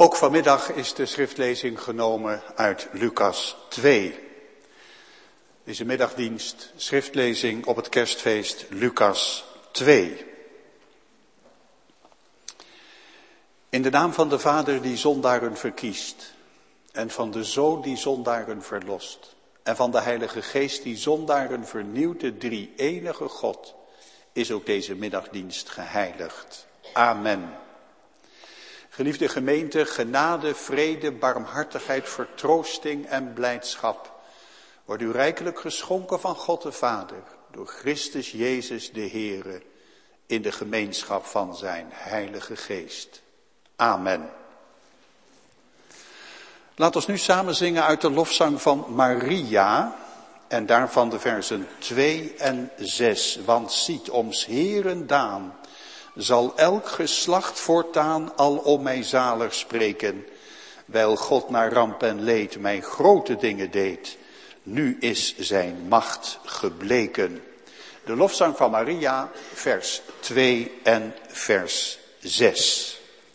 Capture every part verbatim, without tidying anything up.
Ook vanmiddag is de schriftlezing genomen uit Lucas twee. Deze middagdienst, schriftlezing op het kerstfeest Lucas twee. In de naam van de Vader die zondaren verkiest, en van de Zoon die zondaren verlost, en van de Heilige Geest die zondaren vernieuwt, de drie-enige God, is ook deze middagdienst geheiligd. Amen. Geliefde gemeente, genade, vrede, barmhartigheid, vertroosting en blijdschap wordt u rijkelijk geschonken van God de Vader, door Christus Jezus de Heere, in de gemeenschap van zijn Heilige Geest. Amen. Laat ons nu samen zingen uit de lofzang van Maria en daarvan de versen twee en zes. Want ziet, oms Heeren daan, zal elk geslacht voortaan al om mij zalig spreken, wijl God naar ramp en leed mij grote dingen deed. Nu is zijn macht gebleken. De lofzang van Maria, vers twee en vers zes.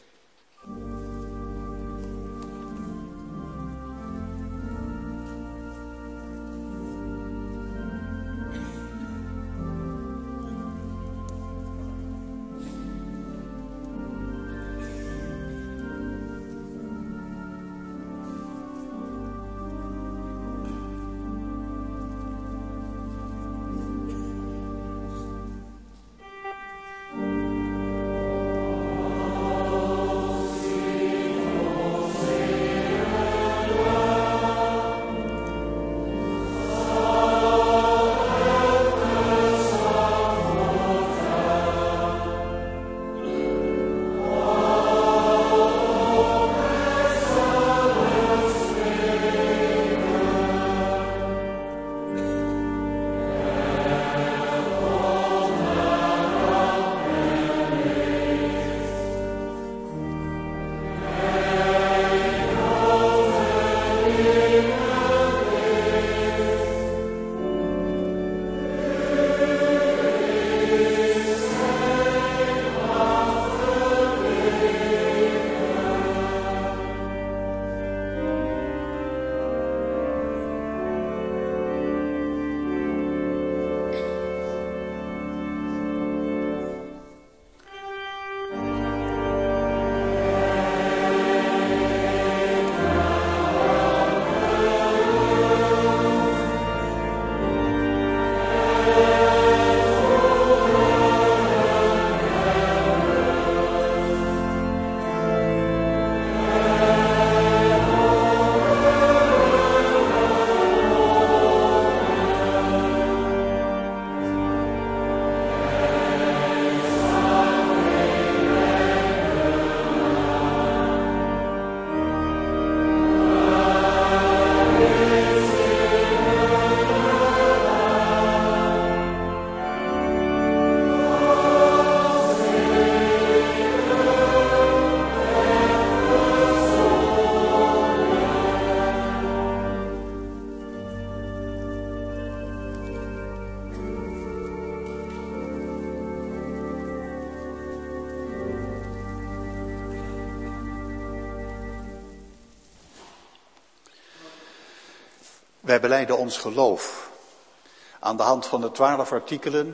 Wij belijden ons geloof aan de hand van de twaalf artikelen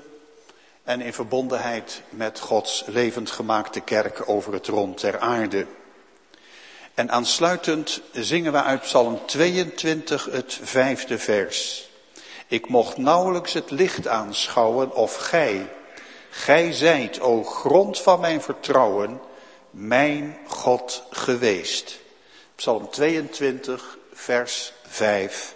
en in verbondenheid met Gods levend gemaakte kerk over het rond der aarde. En aansluitend zingen we uit Psalm tweeëntwintig het vijfde vers. Ik mocht nauwelijks het licht aanschouwen of gij, gij zijt, o grond van mijn vertrouwen, mijn God geweest. Psalm tweeëntwintig, vers vijf.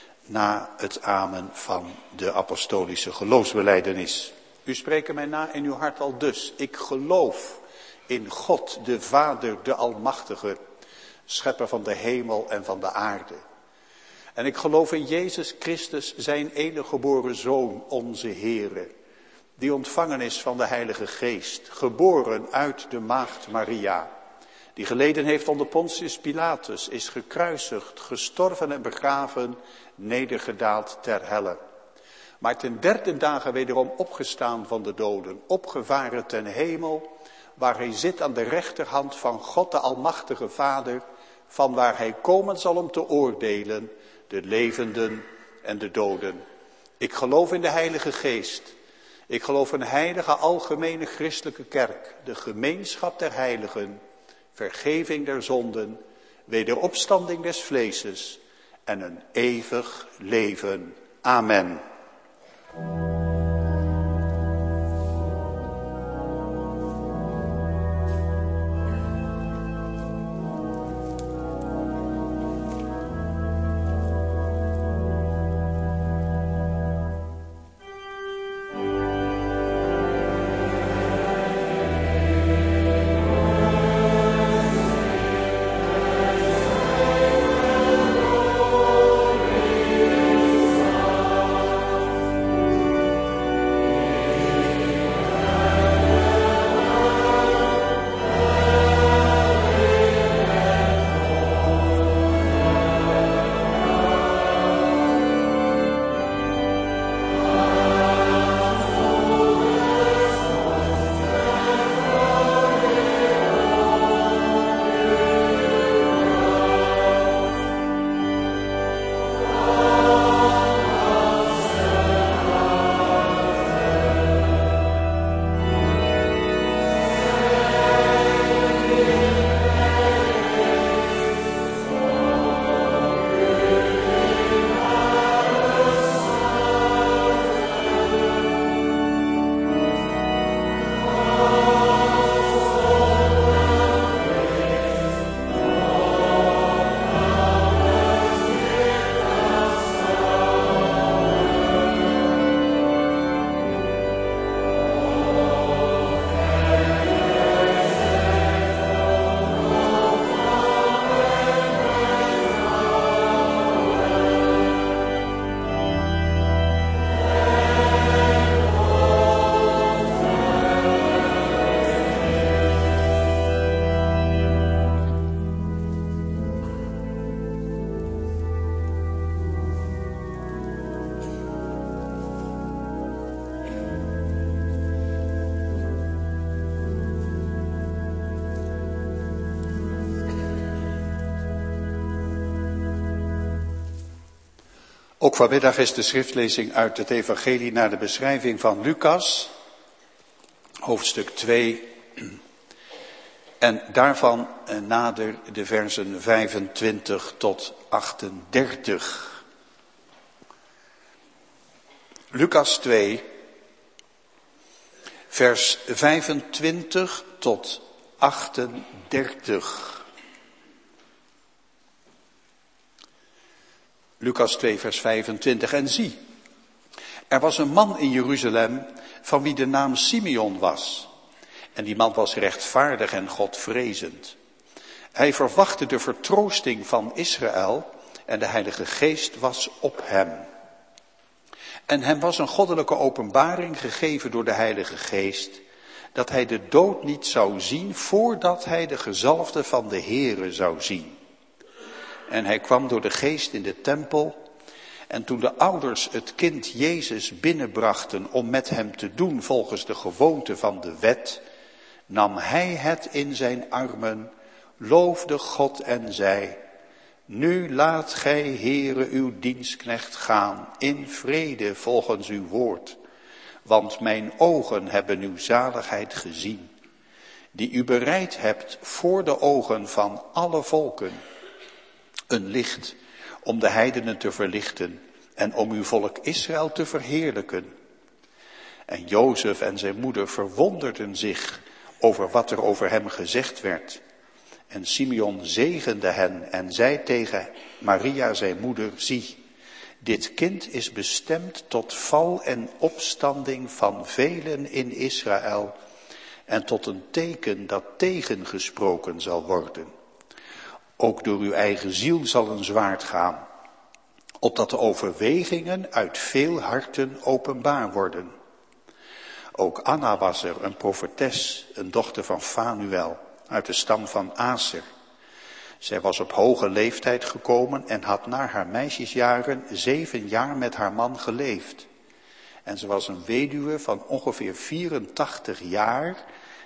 Na het amen van de apostolische geloofsbelijdenis. U spreekt mij na in uw hart al dus. Ik geloof in God, de Vader, de Almachtige, schepper van de hemel en van de aarde. En ik geloof in Jezus Christus, zijn enige geboren Zoon, onze Heere, die ontvangen is van de Heilige Geest, geboren uit de maagd Maria, die geleden heeft onder Pontius Pilatus, is gekruisigd, gestorven en begraven, nedergedaald ter helle. Maar ten derde dagen wederom opgestaan van de doden, opgevaren ten hemel, waar hij zit aan de rechterhand van God de Almachtige Vader, van waar hij komen zal om te oordelen, de levenden en de doden. Ik geloof in de Heilige Geest. Ik geloof in een heilige algemene christelijke kerk, de gemeenschap der heiligen, vergeving der zonden, wederopstanding des vleeses en een eeuwig leven. Amen. Ook vanmiddag is de schriftlezing uit het evangelie naar de beschrijving van Lucas, hoofdstuk twee, en daarvan nader de versen vijfentwintig tot achtendertig. Lucas twee, vers vijfentwintig tot achtendertig. Lucas twee, vers vijfentwintig. En zie, er was een man in Jeruzalem van wie de naam Simeon was. En die man was rechtvaardig en godvrezend. Hij verwachtte de vertroosting van Israël en de Heilige Geest was op hem. En hem was een goddelijke openbaring gegeven door de Heilige Geest, dat hij de dood niet zou zien voordat hij de gezalfde van de Heere zou zien. En hij kwam door de Geest in de tempel. En toen de ouders het kind Jezus binnenbrachten om met hem te doen volgens de gewoonte van de wet, nam hij het in zijn armen, loofde God en zei: Nu laat gij, Heere, uw dienstknecht gaan in vrede volgens uw woord. Want mijn ogen hebben uw zaligheid gezien, die u bereid hebt voor de ogen van alle volken. Een licht om de heidenen te verlichten en om uw volk Israël te verheerlijken. En Jozef en zijn moeder verwonderden zich over wat er over hem gezegd werd. En Simeon zegende hen en zei tegen Maria zijn moeder: Zie, dit kind is bestemd tot val en opstanding van velen in Israël en tot een teken dat tegengesproken zal worden. Ook door uw eigen ziel zal een zwaard gaan, opdat de overwegingen uit veel harten openbaar worden. Ook Anna was er, een profetes, een dochter van Fanuel, uit de stam van Aser. Zij was op hoge leeftijd gekomen en had na haar meisjesjaren zeven jaar met haar man geleefd. En ze was een weduwe van ongeveer vierentachtig jaar,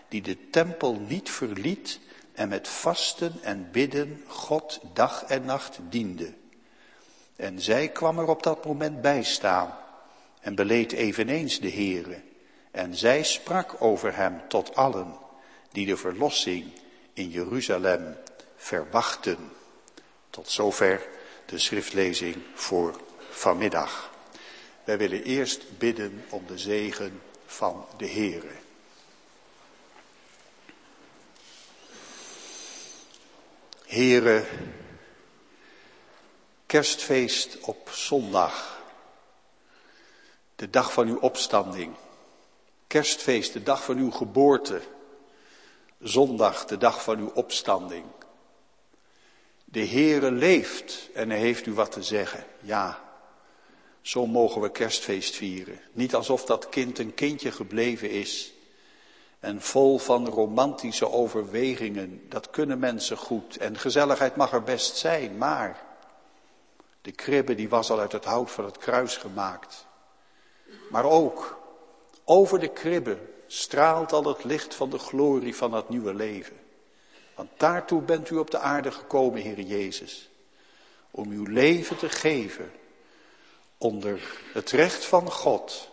die de tempel niet verliet en met vasten en bidden God dag en nacht diende. En zij kwam er op dat moment bij staan en beleed eveneens de Heere. En zij sprak over hem tot allen die de verlossing in Jeruzalem verwachten. Tot zover de schriftlezing voor vanmiddag. Wij willen eerst bidden om de zegen van de Heere. Heere, kerstfeest op zondag, de dag van uw opstanding. Kerstfeest, de dag van uw geboorte. Zondag, de dag van uw opstanding. De Heere leeft en hij heeft u wat te zeggen. Ja, zo mogen we kerstfeest vieren. Niet alsof dat kind een kindje gebleven is. En vol van romantische overwegingen. Dat kunnen mensen goed. En gezelligheid mag er best zijn, maar de kribbe die was al uit het hout van het kruis gemaakt. Maar ook over de kribbe straalt al het licht van de glorie van het nieuwe leven. Want daartoe bent u op de aarde gekomen, Heer Jezus. Om uw leven te geven onder het recht van God.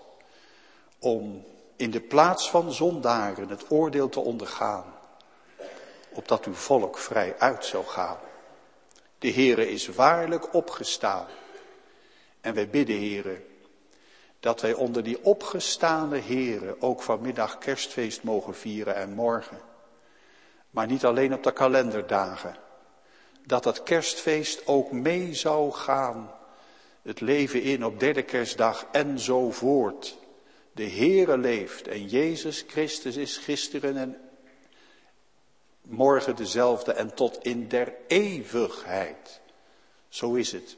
Om in de plaats van zondaren het oordeel te ondergaan. Opdat uw volk vrij uit zou gaan. De Heere is waarlijk opgestaan. En wij bidden, Heere, dat wij onder die opgestane Heere ook vanmiddag kerstfeest mogen vieren en morgen. Maar niet alleen op de kalenderdagen. Dat dat kerstfeest ook mee zou gaan. Het leven in op derde kerstdag en zo voort. De Heere leeft en Jezus Christus is gisteren en morgen dezelfde en tot in der eeuwigheid. Zo is het.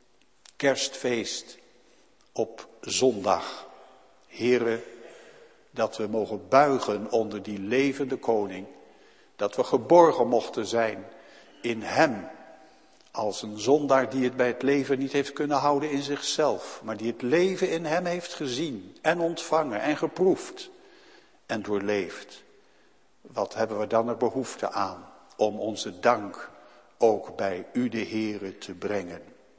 Kerstfeest op zondag. Heere, dat we mogen buigen onder die levende koning. Dat we geborgen mochten zijn in hem. Als een zondaar die het bij het leven niet heeft kunnen houden in zichzelf. Maar die het leven in hem heeft gezien en ontvangen en geproefd en doorleefd. Wat hebben we dan er behoefte aan om onze dank ook bij u de Heere te brengen.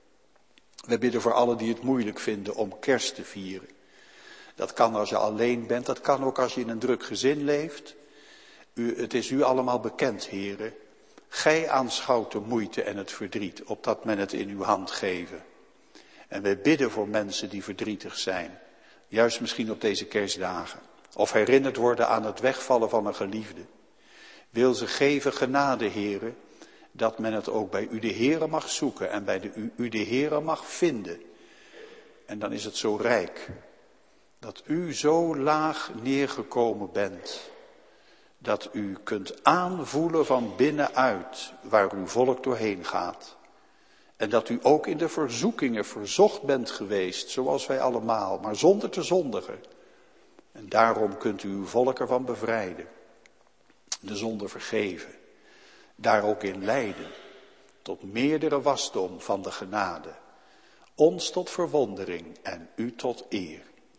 We bidden voor allen die het moeilijk vinden om kerst te vieren. Dat kan als je alleen bent, dat kan ook als je in een druk gezin leeft. U, het is u allemaal bekend, Heere. Gij aanschouwt de moeite en het verdriet, opdat men het in uw hand geven. En wij bidden voor mensen die verdrietig zijn, juist misschien op deze kerstdagen. Of herinnerd worden aan het wegvallen van een geliefde. Wil ze geven genade, Heere, dat men het ook bij u de Heere mag zoeken en bij de, u, u de Heere mag vinden. En dan is het zo rijk, dat u zo laag neergekomen bent, dat u kunt aanvoelen van binnenuit waar uw volk doorheen gaat. En dat u ook in de verzoekingen verzocht bent geweest, zoals wij allemaal, maar zonder te zondigen. En daarom kunt u uw volk ervan bevrijden, de zonde vergeven, daar ook in leiden, tot meerdere wasdom van de genade, ons tot verwondering en u tot eer.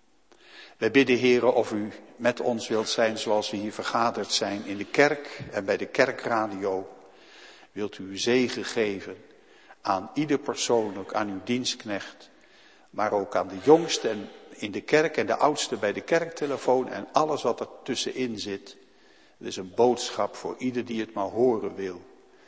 Wij bidden, Heere, of u met ons wilt zijn zoals we hier vergaderd zijn in de kerk en bij de kerkradio. Wilt u uw zegen geven aan ieder persoonlijk, aan uw dienstknecht, maar ook aan de jongste en in de kerk en de oudste bij de kerktelefoon en alles wat er tussenin zit. Het is een boodschap voor ieder die het maar horen wil.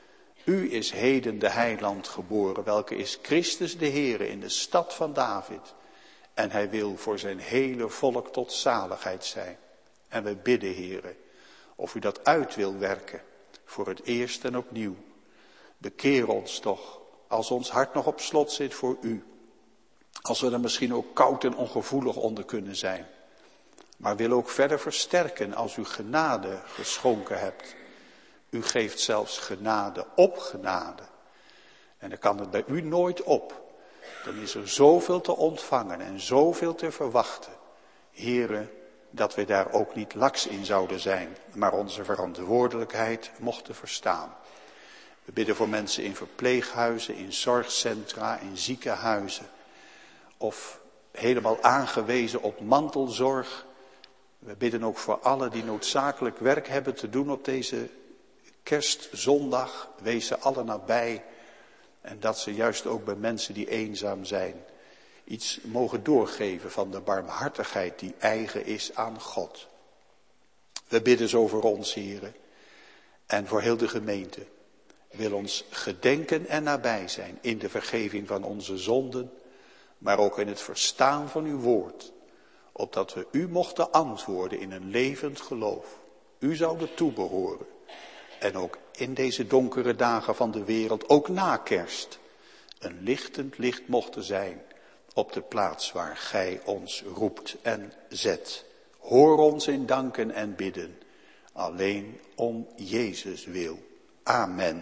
U is heden de heiland geboren, welke is Christus de Heere in de stad van David. En hij wil voor zijn hele volk tot zaligheid zijn. En wij bidden, Heere, of u dat uit wil werken voor het eerst en opnieuw. Bekeer ons toch, als ons hart nog op slot zit voor u. Als we er misschien ook koud en ongevoelig onder kunnen zijn. Maar wil ook verder versterken als u genade geschonken hebt. U geeft zelfs genade op genade. En dan kan het bij u nooit op. Dan is er zoveel te ontvangen en zoveel te verwachten. Heere, dat we daar ook niet laks in zouden zijn, maar onze verantwoordelijkheid mochten verstaan. We bidden voor mensen in verpleeghuizen, in zorgcentra, in ziekenhuizen. Of helemaal aangewezen op mantelzorg. We bidden ook voor allen die noodzakelijk werk hebben te doen op deze kerstzondag. Wees ze allen nabij. En dat ze juist ook bij mensen die eenzaam zijn iets mogen doorgeven van de barmhartigheid die eigen is aan God. We bidden zo voor ons, heren, en voor heel de gemeente. Wil ons gedenken en nabij zijn in de vergeving van onze zonden, maar ook in het verstaan van uw woord, opdat we u mochten antwoorden in een levend geloof. U zouden toebehoren. En ook in deze donkere dagen van de wereld, ook na kerst, een lichtend licht mochten zijn op de plaats waar gij ons roept en zet. Hoor ons in danken en bidden, alleen om Jezus wil. Amen.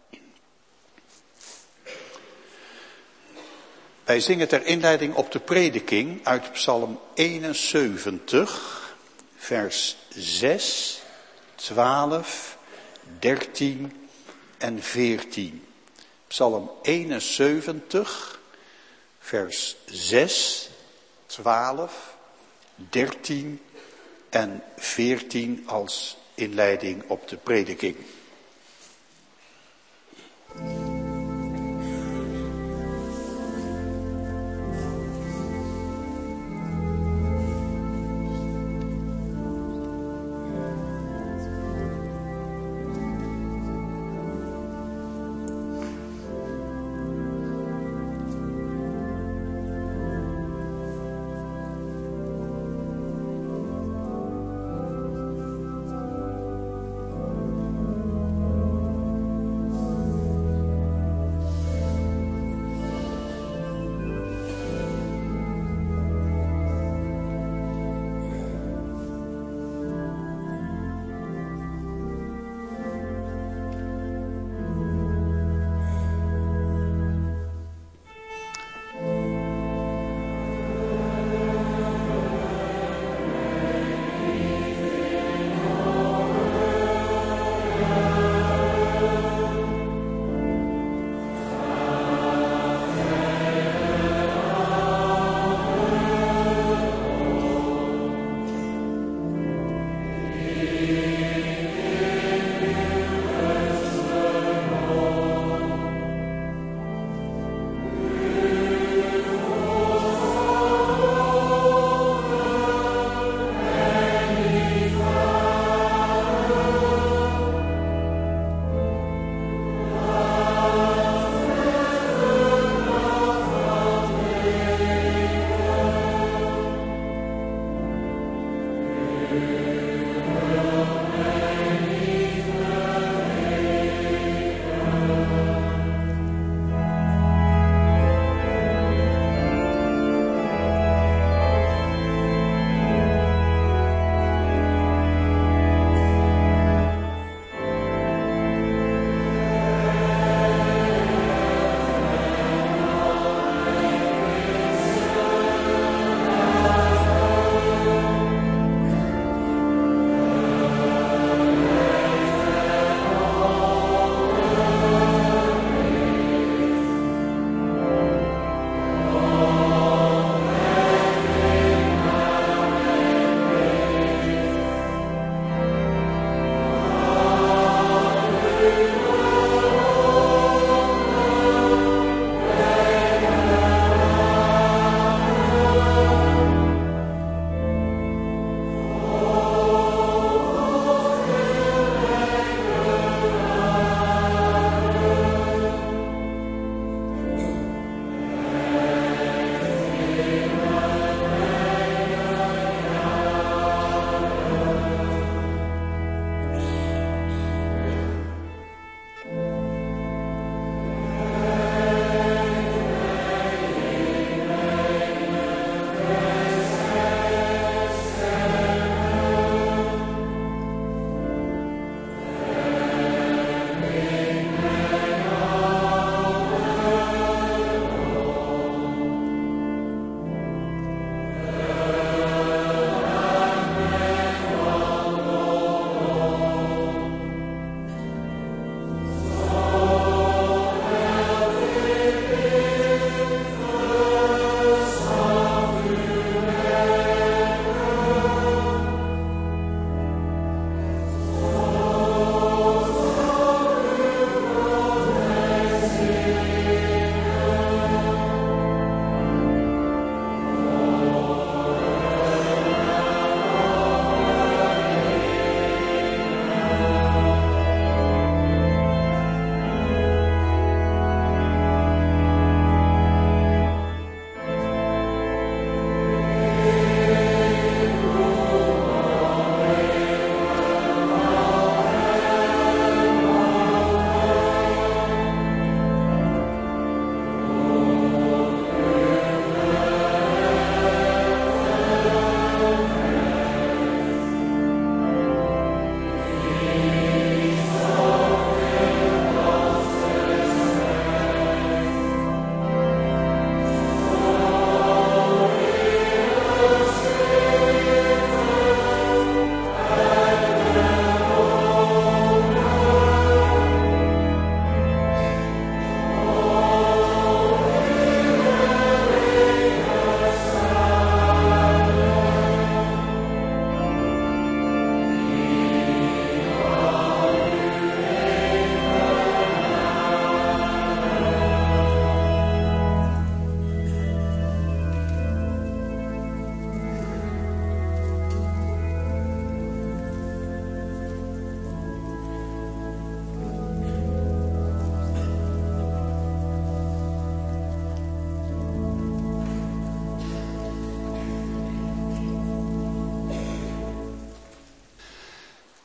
Wij zingen ter inleiding op de prediking uit Psalm eenenzeventig, vers zes, twaalf, dertien en veertien. Psalm eenenzeventig, vers zes, twaalf, dertien en veertien als inleiding op de prediking.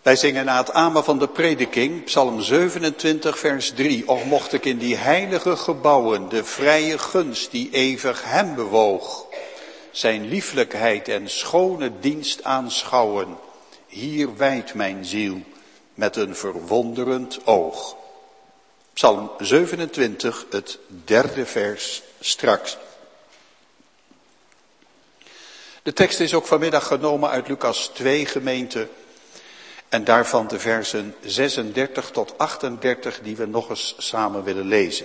Wij zingen na het amen van de prediking, Psalm zevenentwintig, vers drie. Och, mocht ik in die heilige gebouwen de vrije gunst die eeuwig hem bewoog, zijn lieflijkheid en schone dienst aanschouwen. Hier wijdt mijn ziel met een verwonderend oog. Psalm zevenentwintig, het derde vers straks. De tekst is ook vanmiddag genomen uit Lucas twee, gemeente. En daarvan de versen zesendertig tot achtendertig die we nog eens samen willen lezen.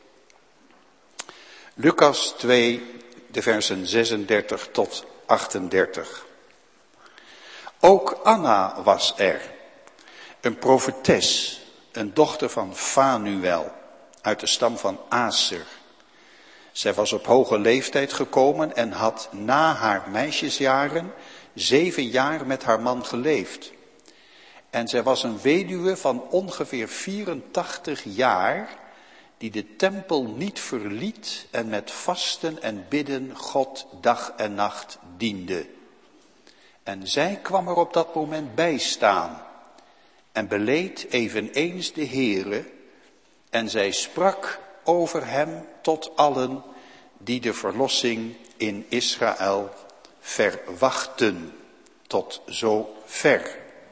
Lucas twee, de versen zesendertig tot achtendertig. Ook Anna was er, een profetes, een dochter van Fanuel, uit de stam van Aser. Zij was op hoge leeftijd gekomen en had na haar meisjesjaren zeven jaar met haar man geleefd. En zij was een weduwe van ongeveer vierentachtig jaar, die de tempel niet verliet en met vasten en bidden God dag en nacht diende. En zij kwam er op dat moment bij staan en beleed eveneens de Heere, en zij sprak over hem tot allen die de verlossing in Israël verwachten, tot zo ver.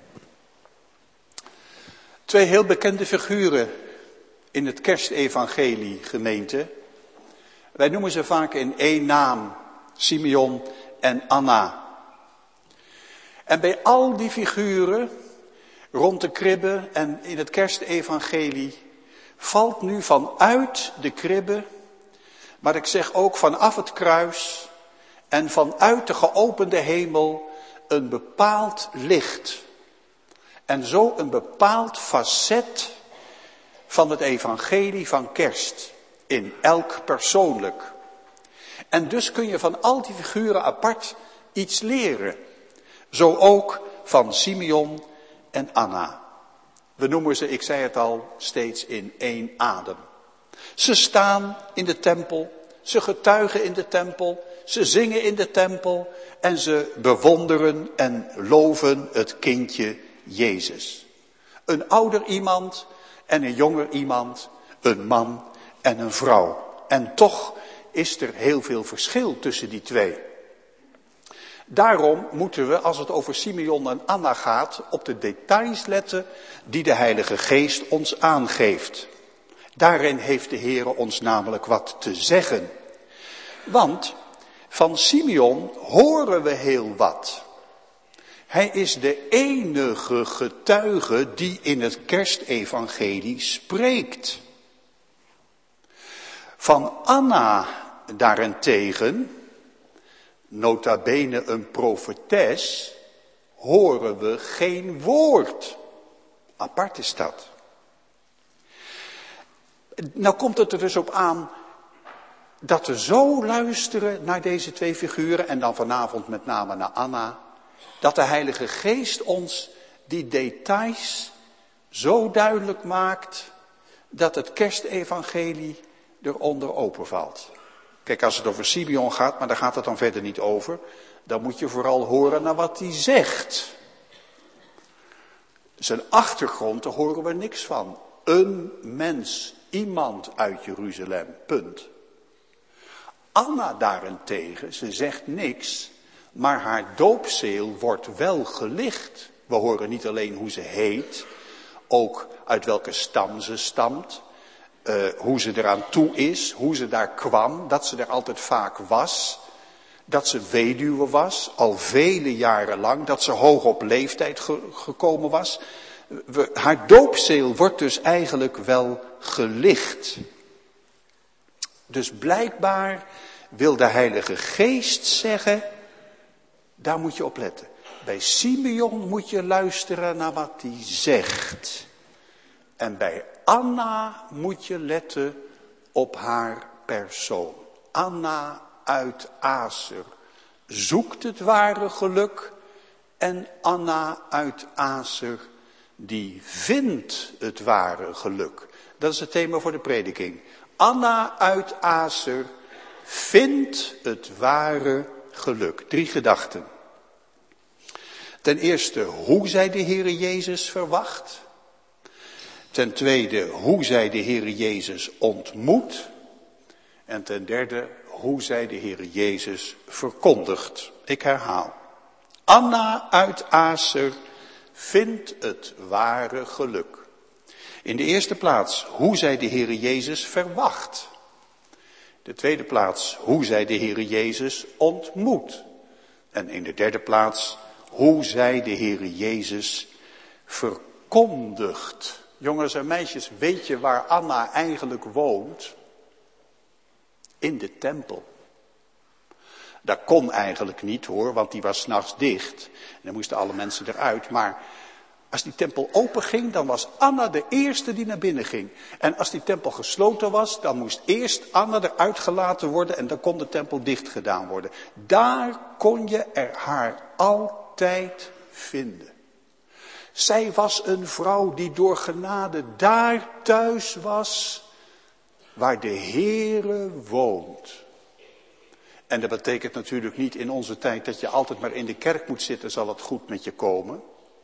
Twee heel bekende figuren in het kerstevangelie, gemeente. Wij noemen ze vaak in één naam, Simeon en Anna. En bij al die figuren rond de kribbe en in het kerstevangelie valt nu vanuit de kribbe, maar ik zeg ook vanaf het kruis en vanuit de geopende hemel, een bepaald licht. En zo een bepaald facet van het evangelie van kerst, in elk persoonlijk. En dus kun je van al die figuren apart iets leren. Zo ook van Simeon en Anna. We noemen ze, ik zei het al, steeds in één adem. Ze staan in de tempel, ze getuigen in de tempel, ze zingen in de tempel en ze bewonderen en loven het kindje Jezus. Een ouder iemand en een jonger iemand, een man en een vrouw. En toch is er heel veel verschil tussen die twee. Daarom moeten we, als het over Simeon en Anna gaat, op de details letten die de Heilige Geest ons aangeeft. Daarin heeft de Heer ons namelijk wat te zeggen. Want van Simeon horen we heel wat. Hij is de enige getuige die in het kerstevangelie spreekt. Van Anna daarentegen, nota bene een profetes, horen we geen woord. Apart is dat. Nou komt het er dus op aan dat we zo luisteren naar deze twee figuren, en dan vanavond met name naar Anna, dat de Heilige Geest ons die details zo duidelijk maakt dat het kerstevangelie eronder openvalt. Kijk, als het over Simeon gaat, maar daar gaat het dan verder niet over, dan moet je vooral horen naar wat hij zegt. Zijn achtergrond, daar horen we niks van. Een mens, iemand uit Jeruzalem, punt. Anna daarentegen, ze zegt niks, maar haar doopseel wordt wel gelicht. We horen niet alleen hoe ze heet, ook uit welke stam ze stamt, uh, hoe ze eraan toe is, hoe ze daar kwam, dat ze er altijd vaak was, dat ze weduwe was, al vele jaren lang, dat ze hoog op leeftijd ge- gekomen was. We, haar doopseel wordt dus eigenlijk wel gelicht. Dus blijkbaar wil de Heilige Geest zeggen, daar moet je op letten. Bij Simeon moet je luisteren naar wat hij zegt. En bij Anna moet je letten op haar persoon. Anna uit Aser zoekt het ware geluk. En Anna uit Aser die vindt het ware geluk. Dat is het thema voor de prediking. Anna uit Aser vindt het ware geluk. Drie gedachten. Ten eerste, hoe zij de Heere Jezus verwacht. Ten tweede, hoe zij de Heere Jezus ontmoet. En ten derde, hoe zij de Heere Jezus verkondigt. Ik herhaal. Anna uit Aser vindt het ware geluk. In de eerste plaats, hoe zij de Heere Jezus verwacht. De tweede plaats, hoe zij de Heere Jezus ontmoet. En in de derde plaats, hoe zij de Heere Jezus verkondigt. Jongens en meisjes, weet je waar Anna eigenlijk woont? In de tempel. Dat kon eigenlijk niet hoor, want die was 's nachts dicht. En dan moesten alle mensen eruit. Maar als die tempel open ging, dan was Anna de eerste die naar binnen ging. En als die tempel gesloten was, dan moest eerst Anna eruit gelaten worden en dan kon de tempel dicht gedaan worden. Daar kon je er haar altijd vinden. Zij was een vrouw die door genade daar thuis was, waar de Heere woont. En dat betekent natuurlijk niet in onze tijd dat je altijd maar in de kerk moet zitten, zal het goed met je komen.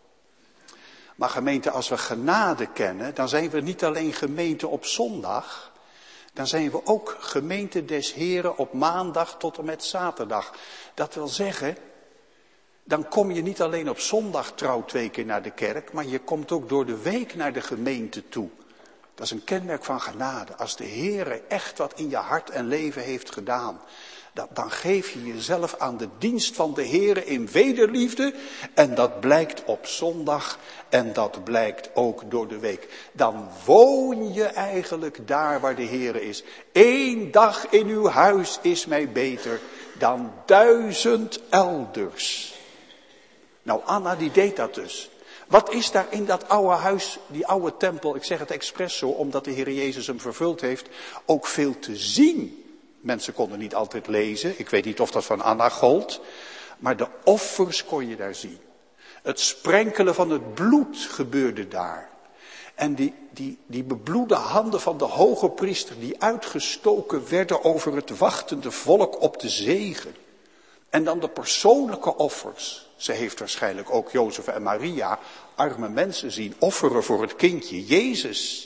Maar gemeente, als we genade kennen, dan zijn we niet alleen gemeente op zondag. Dan zijn we ook gemeente des Heren op maandag tot en met zaterdag. Dat wil zeggen, dan kom je niet alleen op zondag trouw twee keer naar de kerk, maar je komt ook door de week naar de gemeente toe. Dat is een kenmerk van genade. Als de Heere echt wat in je hart en leven heeft gedaan, dan geef je jezelf aan de dienst van de Heere in wederliefde. En dat blijkt op zondag en dat blijkt ook door de week. Dan woon je eigenlijk daar waar de Heere is. Eén dag in uw huis is mij beter dan duizend elders. Nou, Anna die deed dat dus. Wat is daar in dat oude huis, die oude tempel, ik zeg het expres zo, omdat de Heer Jezus hem vervuld heeft, ook veel te zien. Mensen konden niet altijd lezen, ik weet niet of dat van Anna gold, maar de offers kon je daar zien. Het sprenkelen van het bloed gebeurde daar. En die, die, die bebloede handen van de hoge priester die uitgestoken werden over het wachtende volk op de zegen. En dan de persoonlijke offers. Ze heeft waarschijnlijk ook Jozef en Maria, arme mensen, zien offeren voor het kindje Jezus.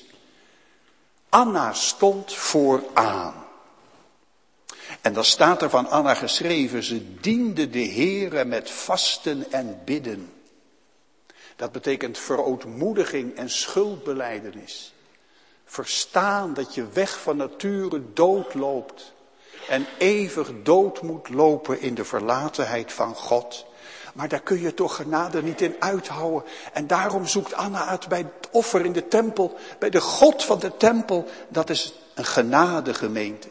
Anna stond vooraan. En dan staat er van Anna geschreven, ze diende de Heere met vasten en bidden. Dat betekent verootmoediging en schuldbelijdenis. Verstaan dat je weg van nature dood loopt. En eeuwig dood moet lopen in de verlatenheid van God. Maar daar kun je toch genade niet in uithouden. En daarom zoekt Anna uit bij het offer in de tempel. Bij de God van de tempel. Dat is een genadegemeente.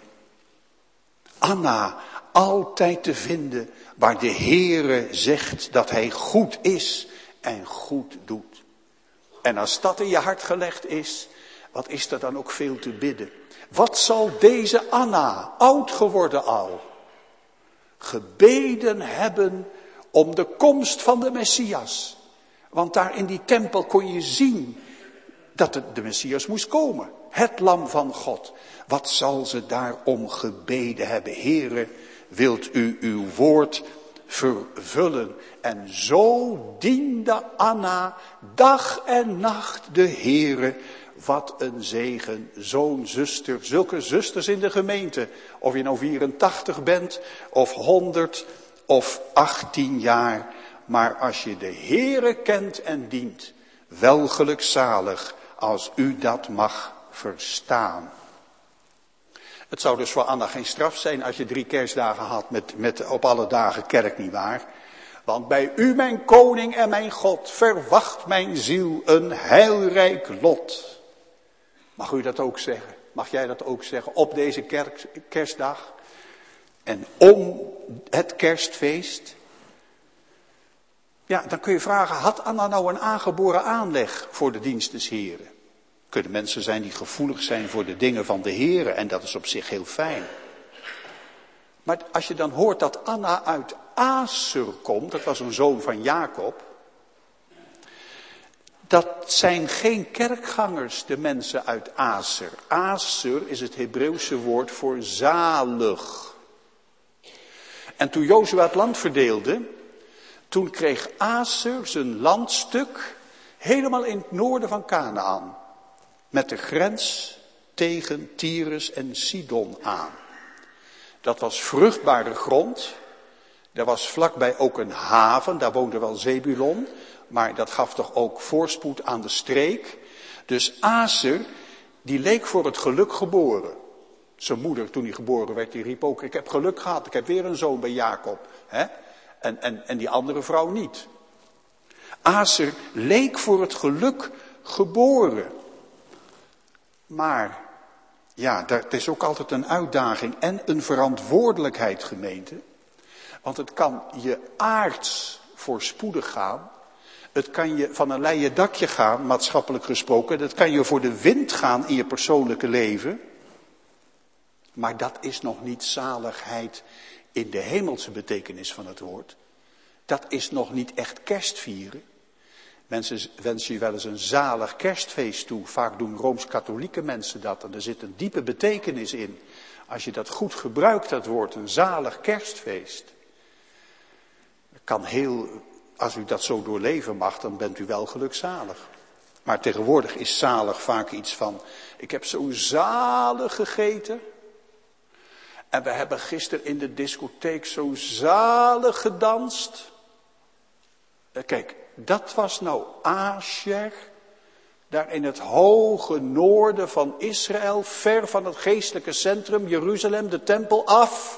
Anna, altijd te vinden waar de Heere zegt dat hij goed is en goed doet. En als dat in je hart gelegd is, wat is er dan ook veel te bidden. Wat zal deze Anna, oud geworden al, gebeden hebben om de komst van de Messias. Want daar in die tempel kon je zien dat de Messias moest komen. Het lam van God. Wat zal ze daarom gebeden hebben? Heere, wilt u uw woord vervullen? En zo diende Anna dag en nacht de Heere. Wat een zegen, zo'n zuster, zulke zusters in de gemeente. Of je nou vierentachtig bent, of honderd, of achttien jaar. Maar als je de Heere kent en dient, wel gelukzalig als u dat mag verstaan. Het zou dus voor Anna geen straf zijn als je drie kerstdagen had met, met op alle dagen kerk, nietwaar? Want bij u, mijn koning en mijn God, verwacht mijn ziel een heilrijk lot. Mag u dat ook zeggen? Mag jij dat ook zeggen op deze kerk, kerstdag? En om het kerstfeest? Ja, dan kun je vragen, had Anna nou een aangeboren aanleg voor de dienst des Heren? Kunnen mensen zijn die gevoelig zijn voor de dingen van de Heren en dat is op zich heel fijn. Maar als je dan hoort dat Anna uit Aser komt, dat was een zoon van Jacob. Dat zijn geen kerkgangers, de mensen uit Aser. Aser is het Hebreeuwse woord voor zalig. En toen Jozua het land verdeelde, Toen kreeg Aser zijn landstuk helemaal in het noorden van Kanaan. Met de grens tegen Tyrus en Sidon aan. Dat was vruchtbare grond. Er was vlakbij ook een haven, daar woonde wel Zebulon. Maar dat gaf toch ook voorspoed aan de streek. Dus Aser, die leek voor het geluk geboren. Zijn moeder, toen hij geboren werd, die riep ook, ik heb geluk gehad, ik heb weer een zoon bij Jacob. Hè? En, en, en die andere vrouw niet. Aser leek voor het geluk geboren. Maar, ja, dat is ook altijd een uitdaging en een verantwoordelijkheid, gemeente. Want het kan je aards voorspoedig gaan. Het kan je van een leien dakje gaan, maatschappelijk gesproken. Het kan je voor de wind gaan in je persoonlijke leven. Maar dat is nog niet zaligheid in de hemelse betekenis van het woord. Dat is nog niet echt kerstvieren. Mensen wensen je wel eens een zalig kerstfeest toe. Vaak doen Rooms-katholieke mensen dat. En er zit een diepe betekenis in. Als je dat goed gebruikt, dat woord, een zalig kerstfeest. Kan heel, als u dat zo doorleven mag, dan bent u wel gelukzalig. Maar tegenwoordig is zalig vaak iets van, ik heb zo zalig gegeten. En we hebben gisteren in de discotheek zo zalig gedanst. Kijk, dat was nou Asher, daar in het hoge noorden van Israël, ver van het geestelijke centrum, Jeruzalem, de tempel af.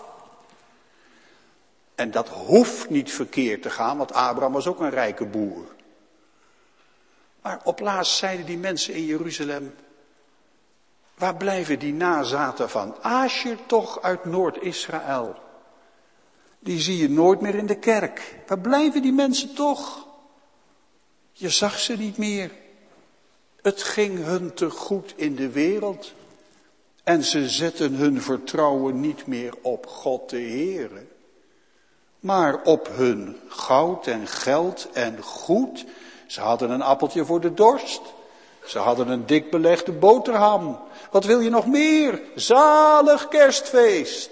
En dat hoeft niet verkeerd te gaan, want Abraham was ook een rijke boer. Maar op laatst zeiden die mensen in Jeruzalem, waar blijven die nazaten van Asher toch uit Noord-Israël? Die zie je nooit meer in de kerk. Waar blijven die mensen toch? Je zag ze niet meer. Het ging hun te goed in de wereld. En ze zetten hun vertrouwen niet meer op God de Heere. Maar op hun goud en geld en goed. Ze hadden een appeltje voor de dorst. Ze hadden een dik belegde boterham. Wat wil je nog meer? Zalig kerstfeest.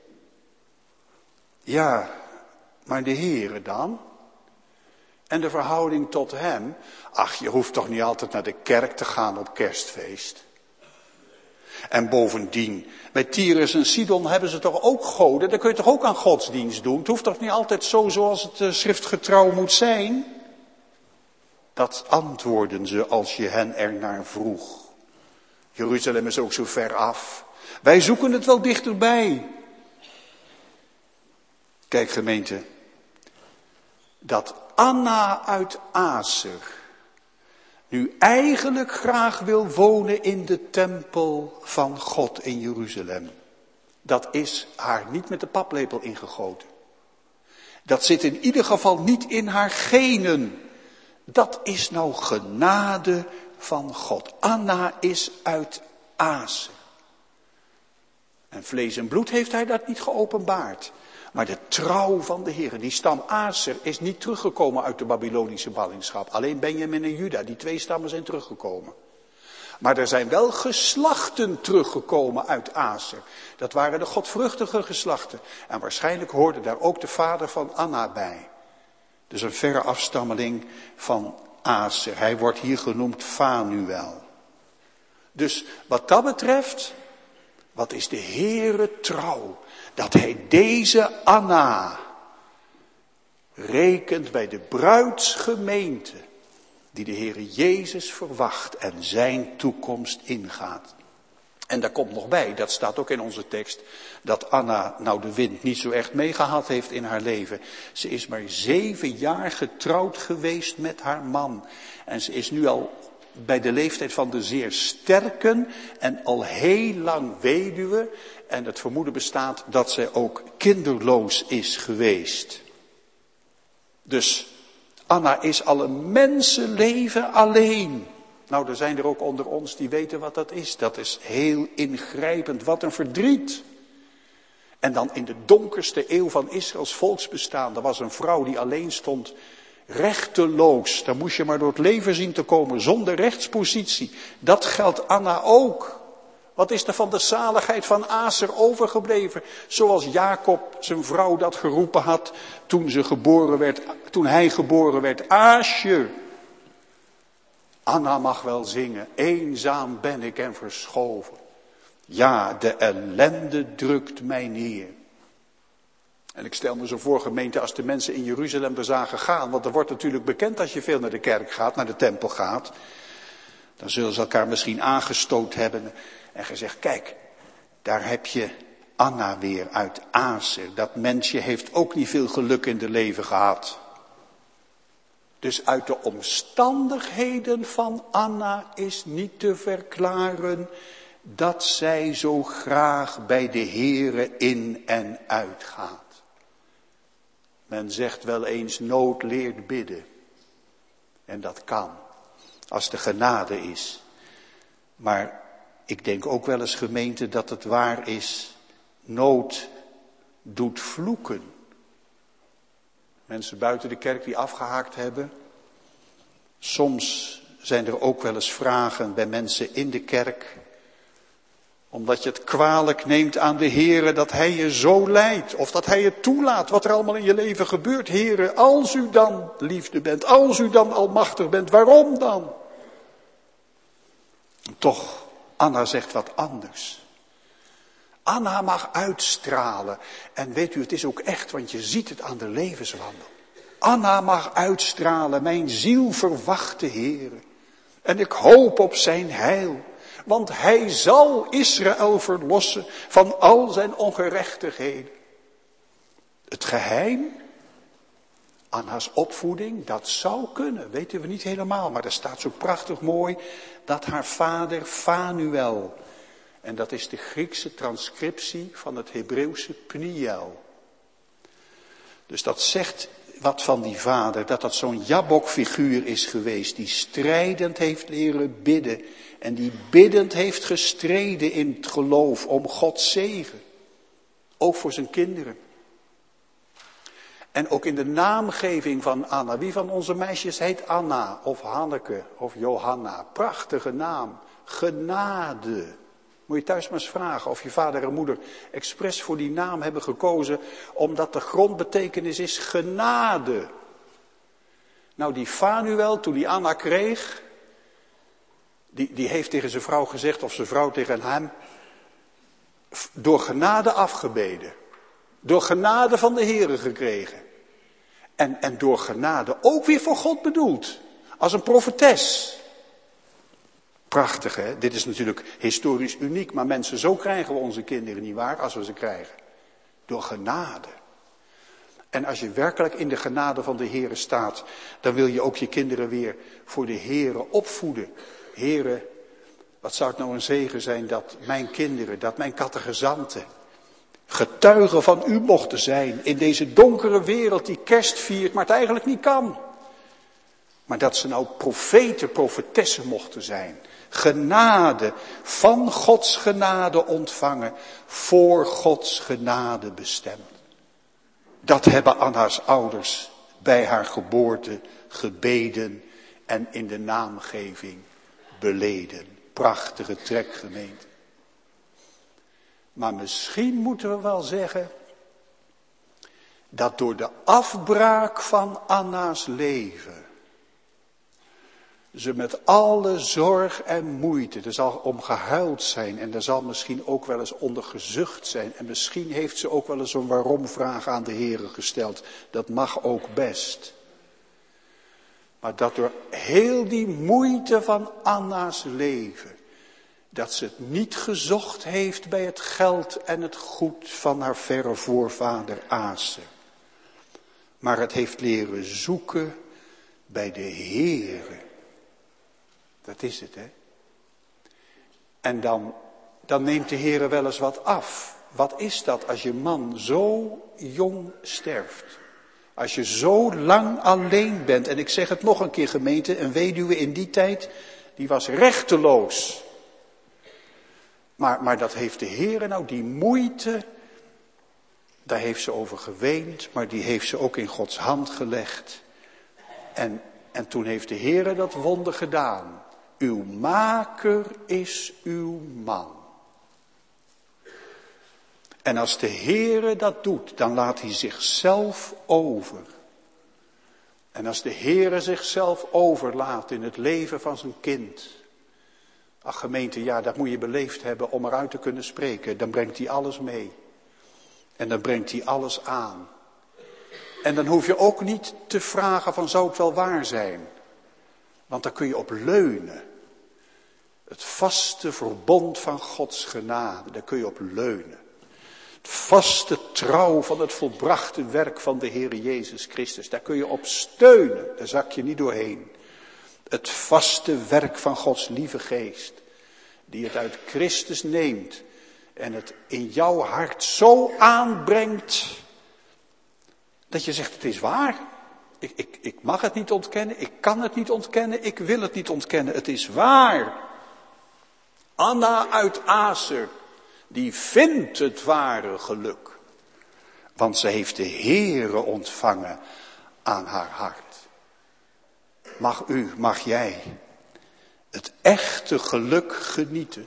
Ja, maar de Heere dan? En de verhouding tot hem? Ach, je hoeft toch niet altijd naar de kerk te gaan op kerstfeest? En bovendien, bij Tyrus en Sidon hebben ze toch ook goden? Daar kun je toch ook aan godsdienst doen? Het hoeft toch niet altijd zo zoals het schriftgetrouw moet zijn? Dat antwoorden ze als je hen ernaar vroeg. Jeruzalem is ook zo ver af. Wij zoeken het wel dichterbij. Kijk gemeente, dat Anna uit Aser nu eigenlijk graag wil wonen in de tempel van God in Jeruzalem. Dat is haar niet met de paplepel ingegoten. Dat zit in ieder geval niet in haar genen. Dat is nou genade van God. Anna is uit Aser. En vlees en bloed heeft hij dat niet geopenbaard. Maar de trouw van de Heer, die stam Aser, is niet teruggekomen uit de Babylonische ballingschap. Alleen Benjamin en Juda, die twee stammen zijn teruggekomen. Maar er zijn wel geslachten teruggekomen uit Aser. Dat waren de godvruchtige geslachten. En waarschijnlijk hoorde daar ook de vader van Anna bij. Dus een verre afstammeling van Aser. Hij wordt hier genoemd Fanuel. Dus wat dat betreft, wat is de Heere trouw? Dat hij deze Anna rekent bij de bruidsgemeente die de Heere Jezus verwacht en zijn toekomst ingaat. En daar komt nog bij, dat staat ook in onze tekst, dat Anna nou de wind niet zo echt meegehad heeft in haar leven. Ze is maar zeven jaar getrouwd geweest met haar man. En ze is nu al bij de leeftijd van de zeer sterken en al heel lang weduwe. En het vermoeden bestaat dat zij ook kinderloos is geweest. Dus Anna is al een mensenleven alleen. Nou, er zijn er ook onder ons die weten wat dat is. Dat is heel ingrijpend, wat een verdriet. En dan in de donkerste eeuw van Israëls volksbestaan, er was een vrouw die alleen stond, rechteloos. Daar moest je maar door het leven zien te komen, zonder rechtspositie. Dat geldt Anna ook. Wat is er van de zaligheid van Aser overgebleven? Zoals Jacob zijn vrouw dat geroepen had toen, ze geboren werd, toen hij geboren werd. Aasje. Anna mag wel zingen. Eenzaam ben ik en verschoven. Ja, de ellende drukt mij neer. En ik stel me zo voor, gemeente, als de mensen in Jeruzalem er zagen gaan. Want er wordt natuurlijk bekend als je veel naar de kerk gaat, naar de tempel gaat. Dan zullen ze elkaar misschien aangestoot hebben en gezegd, kijk, daar heb je Anna weer uit Aser. Dat mensje heeft ook niet veel geluk in het leven gehad. Dus uit de omstandigheden van Anna is niet te verklaren dat zij zo graag bij de Heere in en uitgaat. Men zegt wel eens, nood leert bidden. En dat kan, als de genade is. Maar ik denk ook wel eens, gemeente, dat het waar is, nood doet vloeken. Mensen buiten de kerk die afgehaakt hebben. Soms zijn er ook wel eens vragen bij mensen in de kerk. Omdat je het kwalijk neemt aan de Heere dat Hij je zo leidt. Of dat Hij je toelaat wat er allemaal in je leven gebeurt. Heere, als u dan liefde bent, als u dan almachtig bent, waarom dan? Toch, Anna zegt wat anders. Anna mag uitstralen. En weet u, het is ook echt, want je ziet het aan de levenswandel. Anna mag uitstralen, mijn ziel verwacht de Heere. En ik hoop op zijn heil. Want hij zal Israël verlossen van al zijn ongerechtigheden. Het geheim, Anna's opvoeding, dat zou kunnen, weten we niet helemaal. Maar er staat zo prachtig mooi dat haar vader Fanuel, en dat is de Griekse transcriptie van het Hebreeuwse Pniel. Dus dat zegt wat van die vader, dat dat zo'n Jabok-figuur is geweest, die strijdend heeft leren bidden. En die biddend heeft gestreden in het geloof om Gods zegen. Ook voor zijn kinderen. En ook in de naamgeving van Anna. Wie van onze meisjes heet Anna of Hanneke of Johanna? Prachtige naam. Genade. Moet je thuis maar eens vragen of je vader en moeder expres voor die naam hebben gekozen. Omdat de grondbetekenis is genade. Nou, die Fanuel, toen die Anna kreeg, Die, die heeft tegen zijn vrouw gezegd, of zijn vrouw tegen hem, door genade afgebeden. Door genade van de Heere gekregen. En, en door genade ook weer voor God bedoeld. Als een profetes. Prachtig, hè? Dit is natuurlijk historisch uniek, maar mensen, zo krijgen we onze kinderen niet waar, als we ze krijgen. Door genade. En als je werkelijk in de genade van de Heere staat, dan wil je ook je kinderen weer voor de Heere opvoeden. Heere, wat zou het nou een zegen zijn dat mijn kinderen, dat mijn catechizanten getuigen van u mochten zijn in deze donkere wereld die kerst viert, maar het eigenlijk niet kan. Maar dat ze nou profeten, profetessen mochten zijn. Genade, van Gods genade ontvangen, voor Gods genade bestemd. Dat hebben Anna's ouders bij haar geboorte gebeden en in de naamgeving beleden. Prachtige trekgemeente. Maar misschien moeten we wel zeggen dat door de afbraak van Anna's leven ze met alle zorg en moeite, er zal om gehuild zijn en er zal misschien ook wel eens onder gezucht zijn. En misschien heeft ze ook wel eens een waarom-vraag aan de Heere gesteld. Dat mag ook best. Maar dat door heel die moeite van Anna's leven, dat ze het niet gezocht heeft bij het geld en het goed van haar verre voorvader Aser. Maar het heeft leren zoeken bij de Heere. Dat is het, hè. En dan, dan neemt de Heere wel eens wat af. Wat is dat als je man zo jong sterft? Als je zo lang alleen bent. En ik zeg het nog een keer, gemeente, een weduwe in die tijd, die was rechteloos. Maar, maar dat heeft de Heere nou, die moeite, daar heeft ze over geweend, maar die heeft ze ook in Gods hand gelegd. En, en toen heeft de Heere dat wonder gedaan. Uw maker is uw man. En als de Heere dat doet, dan laat hij zichzelf over. En als de Heere zichzelf overlaat in het leven van zijn kind. Ach gemeente, ja, dat moet je beleefd hebben om eruit te kunnen spreken. Dan brengt hij alles mee. En dan brengt hij alles aan. En dan hoef je ook niet te vragen van zou het wel waar zijn. Want daar kun je op leunen. Het vaste verbond van Gods genade, daar kun je op leunen. Het vaste trouw van het volbrachte werk van de Heer Jezus Christus, daar kun je op steunen. Daar zak je niet doorheen. Het vaste werk van Gods lieve geest, die het uit Christus neemt en het in jouw hart zo aanbrengt, dat je zegt het is waar. Ik, ik, ik mag het niet ontkennen, ik kan het niet ontkennen, ik wil het niet ontkennen. Het is waar. Anna uit Aser, die vindt het ware geluk. Want ze heeft de Heere ontvangen aan haar hart. Mag u, mag jij het echte geluk genieten.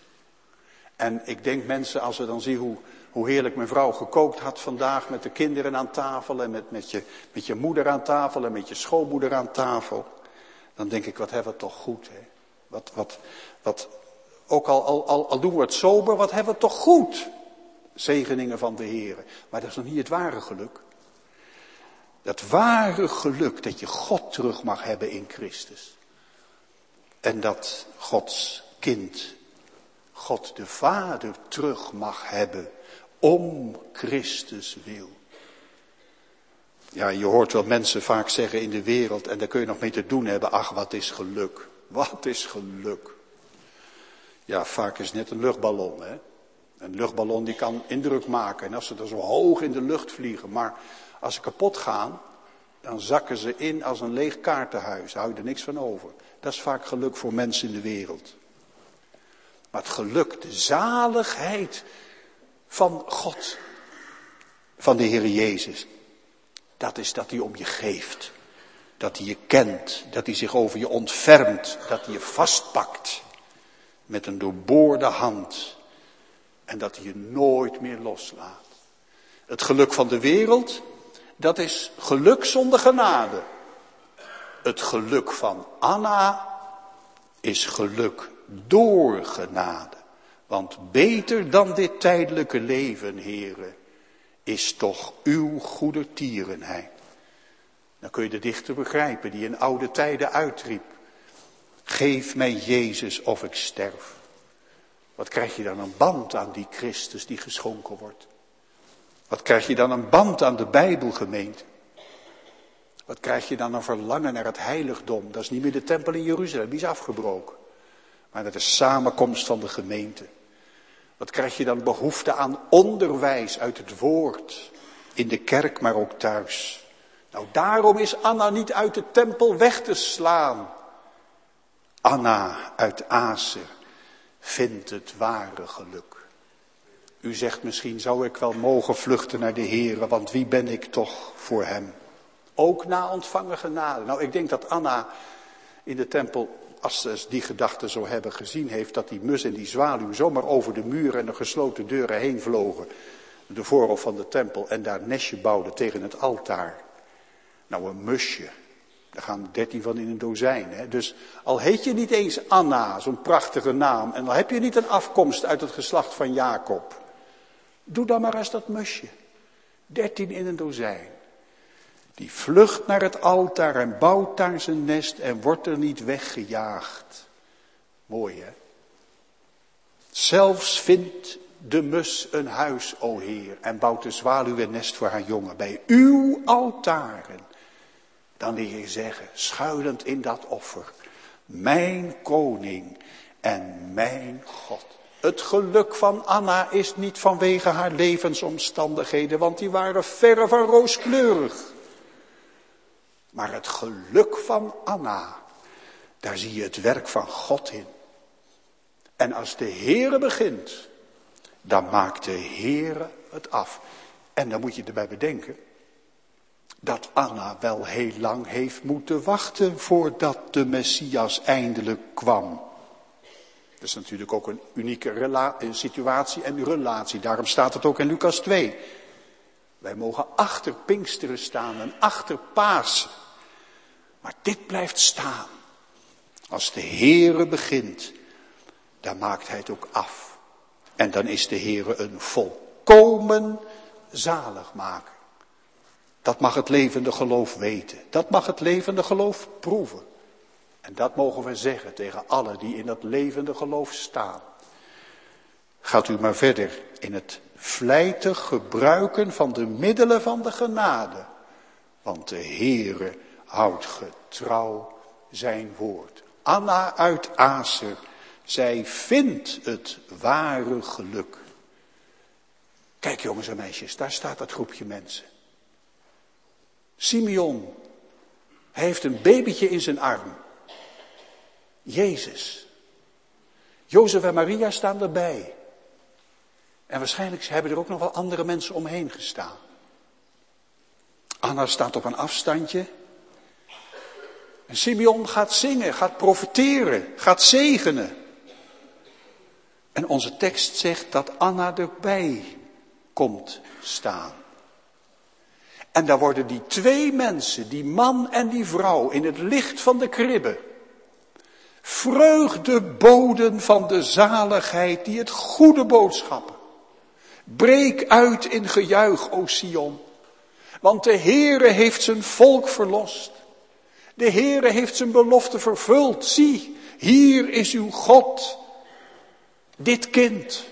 En ik denk mensen, als we dan zien hoe, hoe heerlijk mijn vrouw gekookt had vandaag met de kinderen aan tafel en met, met, je, met je moeder aan tafel en met je schoonmoeder aan tafel. Dan denk ik, wat hebben we toch goed, hè? Wat, wat, wat, ook al, al, al, al doen we het sober, wat hebben we toch goed? Zegeningen van de Heere. Maar dat is nog niet het ware geluk. Dat ware geluk dat je God terug mag hebben in Christus. En dat Gods kind, God de Vader terug mag hebben om Christus wil. Ja, je hoort wel mensen vaak zeggen in de wereld, en daar kun je nog mee te doen hebben, ach wat is geluk, wat is geluk. Ja, vaak is het net een luchtballon, hè. Een luchtballon die kan indruk maken en als ze er zo hoog in de lucht vliegen, maar als ze kapot gaan, dan zakken ze in als een leeg kaartenhuis, hou je er niks van over. Dat is vaak geluk voor mensen in de wereld. Maar het geluk, de zaligheid van God, van de Heer Jezus, dat is dat hij om je geeft. Dat hij je kent, dat hij zich over je ontfermt, dat hij je vastpakt met een doorboorde hand en dat hij je nooit meer loslaat. Het geluk van de wereld, dat is geluk zonder genade. Het geluk van Anna is geluk door genade. Want beter dan dit tijdelijke leven, Heere, is toch uw goedertierenheid. Dan kun je de dichter begrijpen die in oude tijden uitriep. Geef mij Jezus of ik sterf. Wat krijg je dan een band aan die Christus die geschonken wordt? Wat krijg je dan een band aan de Bijbelgemeente? Wat krijg je dan een verlangen naar het heiligdom? Dat is niet meer de tempel in Jeruzalem, die is afgebroken. Maar dat is de samenkomst van de gemeente. Wat krijg je dan behoefte aan onderwijs uit het woord? In de kerk, maar ook thuis. Nou, daarom is Anna niet uit de tempel weg te slaan. Anna uit Aser vindt het ware geluk. U zegt misschien, zou ik wel mogen vluchten naar de Heere, want wie ben ik toch voor hem? Ook na ontvangen genade. Nou, ik denk dat Anna in de tempel, als ze die gedachte zo hebben gezien heeft, dat die mus en die zwaluw zomaar over de muren en de gesloten deuren heen vlogen. De voorhof van de tempel en daar een nestje bouwden tegen het altaar. Nou, een musje. Daar gaan dertien van in een dozijn. Hè? Dus al heet je niet eens Anna, zo'n prachtige naam, en al heb je niet een afkomst uit het geslacht van Jacob. Doe dan maar eens dat musje. Dertien in een dozijn. Die vlucht naar het altaar en bouwt daar zijn nest en wordt er niet weggejaagd. Mooi, hè? Zelfs vindt de mus een huis, o Heer, en bouwt de zwaluw een nest voor haar jongen. Bij uw altaren, dan leer je zeggen, schuilend in dat offer, mijn koning en mijn God. Het geluk van Anna is niet vanwege haar levensomstandigheden, want die waren verre van rooskleurig. Maar het geluk van Anna, daar zie je het werk van God in. En als de Heere begint, dan maakt de Heere het af. En dan moet je erbij bedenken dat Anna wel heel lang heeft moeten wachten voordat de Messias eindelijk kwam. Dat is natuurlijk ook een unieke rela- situatie en relatie. Daarom staat het ook in Lucas twee. Wij mogen achter Pinksteren staan en achter Pasen. Maar dit blijft staan. Als de Heere begint, dan maakt hij het ook af. En dan is de Heere een volkomen zaligmaker. Dat mag het levende geloof weten. Dat mag het levende geloof proeven. En dat mogen we zeggen tegen allen die in dat levende geloof staan. Gaat u maar verder in het vlijtig gebruiken van de middelen van de genade. Want de Heere houdt getrouw zijn woord. Anna uit Aser, zij vindt het ware geluk. Kijk jongens en meisjes, daar staat dat groepje mensen. Simeon, hij heeft een babytje in zijn arm. Jezus. Jozef en Maria staan erbij. En waarschijnlijk hebben er ook nog wel andere mensen omheen gestaan. Anna staat op een afstandje. En Simeon gaat zingen, gaat profeteren, gaat zegenen. En onze tekst zegt dat Anna erbij komt staan. En daar worden die twee mensen, die man en die vrouw, in het licht van de kribbe, vreugdeboden van de zaligheid die het goede boodschappen. Breek uit in gejuich, o Sion. Want de Heere heeft zijn volk verlost. De Heere heeft zijn belofte vervuld. Zie, hier is uw God, dit kind.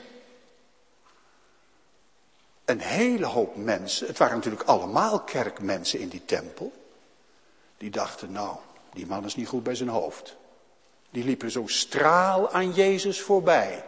Een hele hoop mensen, het waren natuurlijk allemaal kerkmensen in die tempel. Die dachten, nou, die man is niet goed bij zijn hoofd. Die liepen zo straal aan Jezus voorbij.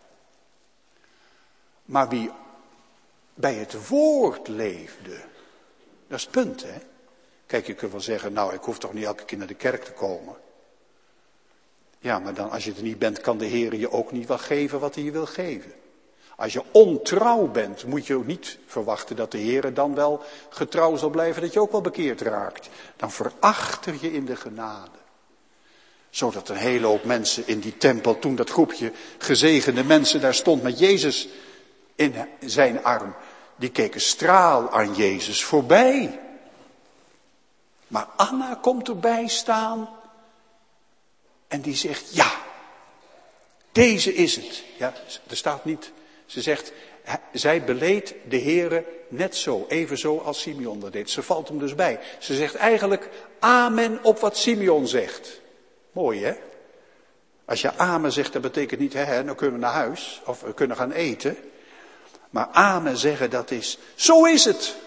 Maar wie bij het woord leefde, dat is het punt, hè. Kijk, je kunt wel zeggen, nou, ik hoef toch niet elke keer naar de kerk te komen. Ja, maar dan als je er niet bent, kan de Heer je ook niet wel geven wat hij je wil geven. Als je ontrouw bent, moet je ook niet verwachten dat de Heer dan wel getrouw zal blijven, dat je ook wel bekeerd raakt. Dan verachter je in de genade. Zodat een hele hoop mensen in die tempel, toen dat groepje gezegende mensen daar stond met Jezus in zijn arm, die keken straal aan Jezus voorbij. Maar Anna komt erbij staan en die zegt, ja, deze is het. Ja, er staat niet, ze zegt, zij beleed de Heere net zo, evenzo als Simeon dat deed. Ze valt hem dus bij. Ze zegt eigenlijk amen op wat Simeon zegt. Mooi, hè? Als je amen zegt, dat betekent niet, hè, hè, nou kunnen we naar huis of we kunnen gaan eten. Maar amen zeggen, dat is, zo is het.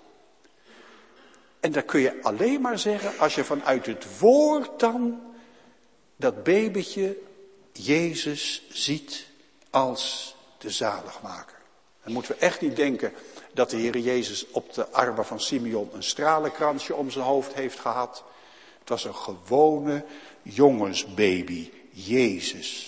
En dat kun je alleen maar zeggen als je vanuit het woord dan dat babytje Jezus ziet als de zaligmaker. Dan moeten we echt niet denken dat de Heer Jezus op de armen van Simeon een stralenkransje om zijn hoofd heeft gehad. Het was een gewone jongensbaby, Jezus.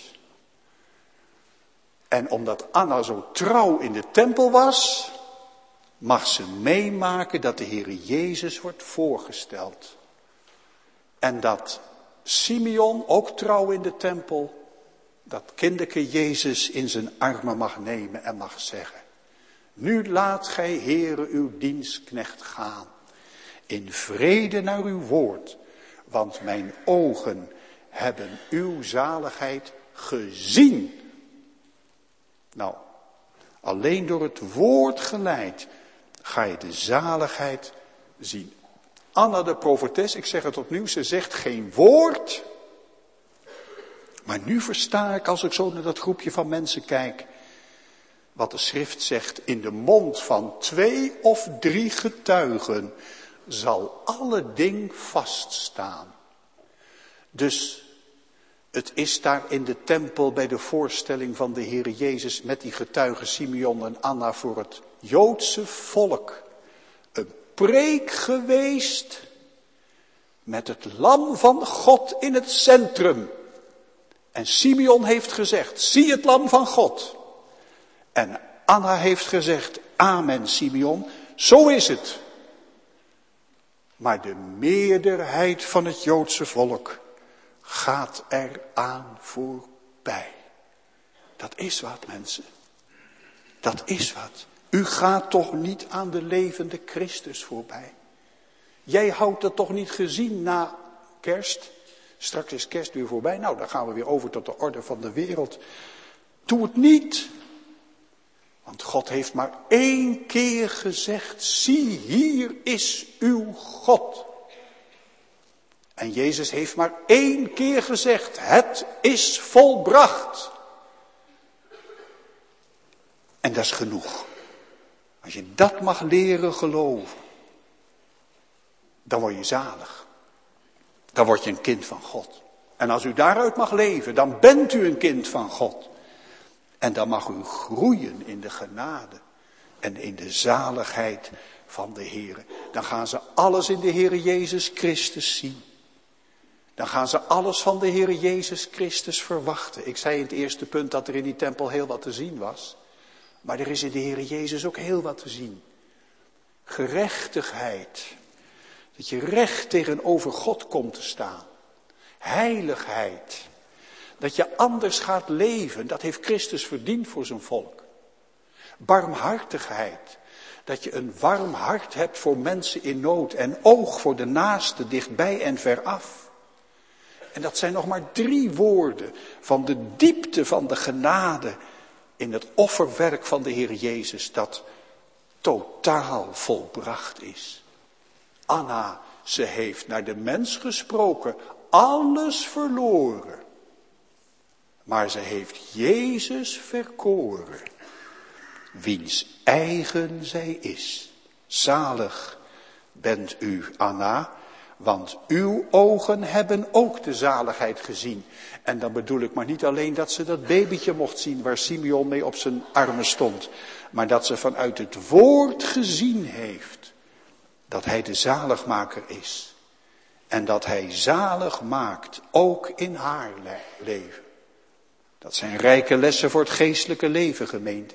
En omdat Anna zo trouw in de tempel was, mag ze meemaken dat de Heer Jezus wordt voorgesteld. En dat Simeon, ook trouw in de tempel, dat kinderke Jezus in zijn armen mag nemen en mag zeggen: nu laat gij, Heere, uw dienstknecht gaan, in vrede naar uw woord, want mijn ogen hebben uw zaligheid gezien. Nou, alleen door het woord geleid ga je de zaligheid zien. Anna de profetes, ik zeg het opnieuw, ze zegt geen woord. Maar nu versta ik, als ik zo naar dat groepje van mensen kijk, wat de schrift zegt: in de mond van twee of drie getuigen zal alle ding vaststaan. Dus het is daar in de tempel bij de voorstelling van de Heer Jezus met die getuigen Simeon en Anna voor het Joodse volk een preek geweest met het lam van God in het centrum. En Simeon heeft gezegd: zie het lam van God. En Anna heeft gezegd: amen, Simeon, zo is het. Maar de meerderheid van het Joodse volk gaat eraan voorbij. Dat is wat, mensen. Dat is wat. U gaat toch niet aan de levende Christus voorbij. Jij houdt het toch niet gezien na kerst? Straks is kerst weer voorbij. Nou, dan gaan we weer over tot de orde van de wereld. Doe het niet. Want God heeft maar één keer gezegd, zie, hier is uw God. En Jezus heeft maar één keer gezegd, het is volbracht. En dat is genoeg. Als je dat mag leren geloven, dan word je zalig. Dan word je een kind van God. En als u daaruit mag leven, dan bent u een kind van God. En dan mag u groeien in de genade en in de zaligheid van de Heer. Dan gaan ze alles in de Heer Jezus Christus zien. Dan gaan ze alles van de Heer Jezus Christus verwachten. Ik zei in het eerste punt dat er in die tempel heel wat te zien was. Maar er is in de Heer Jezus ook heel wat te zien. Gerechtigheid. Dat je recht tegenover God komt te staan. Heiligheid. Dat je anders gaat leven. Dat heeft Christus verdiend voor zijn volk. Barmhartigheid. Dat je een warm hart hebt voor mensen in nood. En oog voor de naaste dichtbij en veraf. En dat zijn nog maar drie woorden van de diepte van de genade in het offerwerk van de Heer Jezus, dat totaal volbracht is. Anna, ze heeft naar de mens gesproken, alles verloren. Maar ze heeft Jezus verkoren, wiens eigen zij is. Zalig bent u, Anna, want uw ogen hebben ook de zaligheid gezien. En dan bedoel ik maar niet alleen dat ze dat babytje mocht zien waar Simeon mee op zijn armen stond. Maar dat ze vanuit het woord gezien heeft dat hij de zaligmaker is. En dat hij zalig maakt, ook in haar leven. Dat zijn rijke lessen voor het geestelijke leven, gemeente.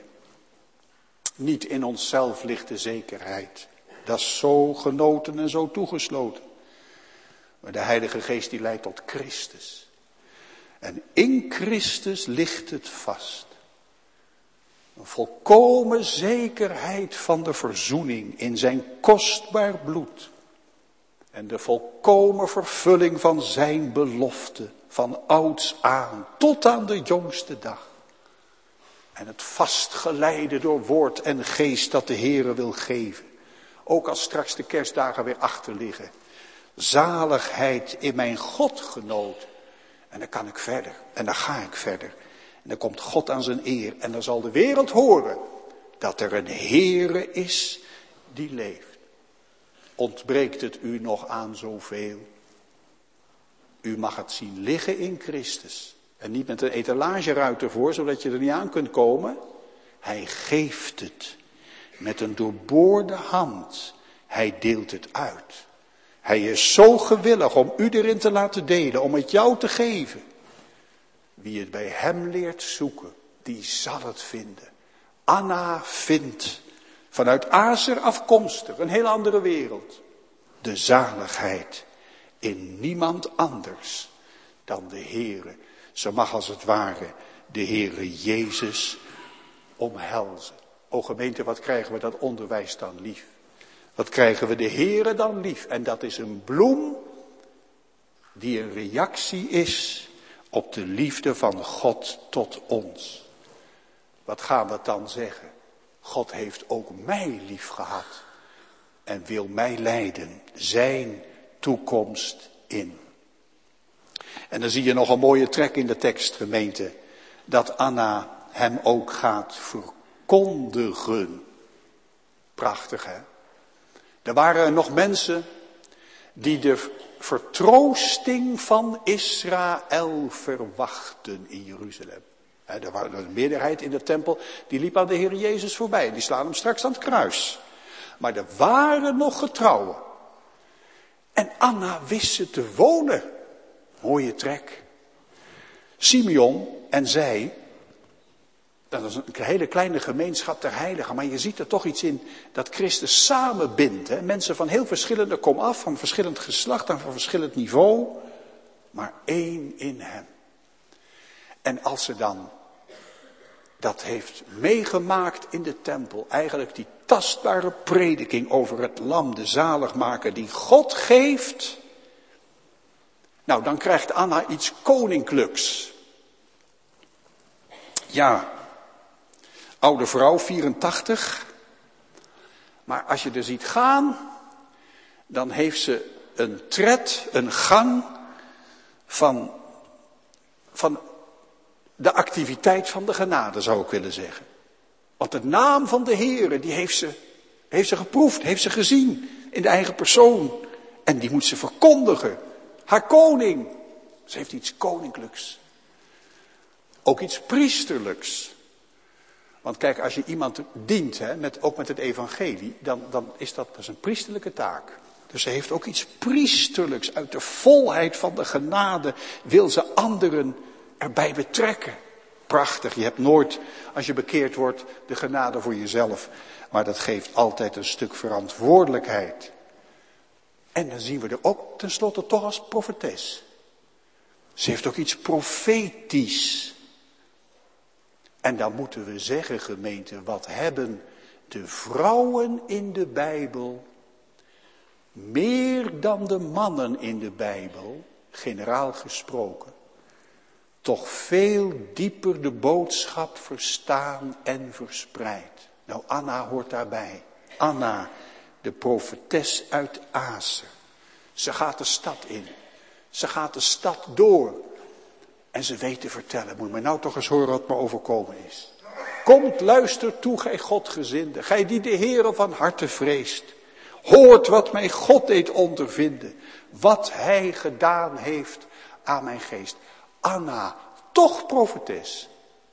Niet in onszelf ligt de zekerheid. Dat is zo genoten en zo toegesloten. Maar de Heilige Geest die leidt tot Christus. En in Christus ligt het vast. Een volkomen zekerheid van de verzoening in zijn kostbaar bloed. En de volkomen vervulling van zijn belofte van ouds aan tot aan de jongste dag. En het vastgeleide door woord en geest dat de Heere wil geven. Ook als straks de kerstdagen weer achter liggen. Zaligheid in mijn God genoten. En dan kan ik verder. En dan ga ik verder. En dan komt God aan zijn eer. En dan zal de wereld horen dat er een Heere is die leeft. Ontbreekt het u nog aan zoveel? U mag het zien liggen in Christus. En niet met een etalageruit ervoor, zodat je er niet aan kunt komen. Hij geeft het. Met een doorboorde hand. Hij deelt het uit. Hij is zo gewillig om u erin te laten delen, om het jou te geven. Wie het bij hem leert zoeken, die zal het vinden. Anna vindt, vanuit Azer afkomstig, een heel andere wereld. De zaligheid in niemand anders dan de Heere. Ze mag als het ware de Heere Jezus omhelzen. O gemeente, wat krijgen we dat onderwijs dan lief? Wat krijgen we de Heere dan lief? En dat is een bloem die een reactie is op de liefde van God tot ons. Wat gaan we dan zeggen? God heeft ook mij lief gehad en wil mij leiden, zijn toekomst in. En dan zie je nog een mooie trek in de tekst, gemeente, dat Anna hem ook gaat verkondigen. Prachtig, hè? Er waren nog mensen die de vertroosting van Israël verwachten in Jeruzalem. Er was een meerderheid in de tempel, die liep aan de Heer Jezus voorbij. Die slaan hem straks aan het kruis. Maar er waren nog getrouwen. En Anna wist ze te wonen. Mooie trek. Simeon en zij, dat is een hele kleine gemeenschap der heiligen. Maar je ziet er toch iets in dat Christus samenbindt. Hè? Mensen van heel verschillende komaf, van verschillend geslacht en van verschillend niveau. Maar één in hem. En als ze dan dat heeft meegemaakt in de tempel. Eigenlijk die tastbare prediking over het lam, de zaligmaker die God geeft. Nou, dan krijgt Anna iets koninklijks. Ja, oude vrouw, vierentachtig. Maar als je er ziet gaan, dan heeft ze een tred, een gang van, van de activiteit van de genade, zou ik willen zeggen. Want de naam van de Heere, die heeft ze, heeft ze geproefd, heeft ze gezien in de eigen persoon. En die moet ze verkondigen. Haar koning. Ze heeft iets koninklijks. Ook iets priesterlijks. Want kijk, als je iemand dient, hè, met, ook met het evangelie, dan, dan is dat, dat is een priesterlijke taak. Dus ze heeft ook iets priesterlijks. Uit de volheid van de genade wil ze anderen erbij betrekken. Prachtig, je hebt nooit, als je bekeerd wordt, de genade voor jezelf. Maar dat geeft altijd een stuk verantwoordelijkheid. En dan zien we er ook tenslotte toch als profetes. Ze heeft ook iets profetisch. En dan moeten we zeggen, gemeente, wat hebben de vrouwen in de Bijbel, meer dan de mannen in de Bijbel, generaal gesproken, toch veel dieper de boodschap verstaan en verspreid. Nou, Anna hoort daarbij. Anna, de profetes uit Aser. Ze gaat de stad in. Ze gaat de stad door. En ze weet te vertellen. Moet je maar nou toch eens horen wat me overkomen is. Komt, luister toe, gij Godgezinde. Gij die de Heere van harte vreest. Hoort wat mij God deed ondervinden. Wat hij gedaan heeft aan mijn geest. Anna, toch profetes.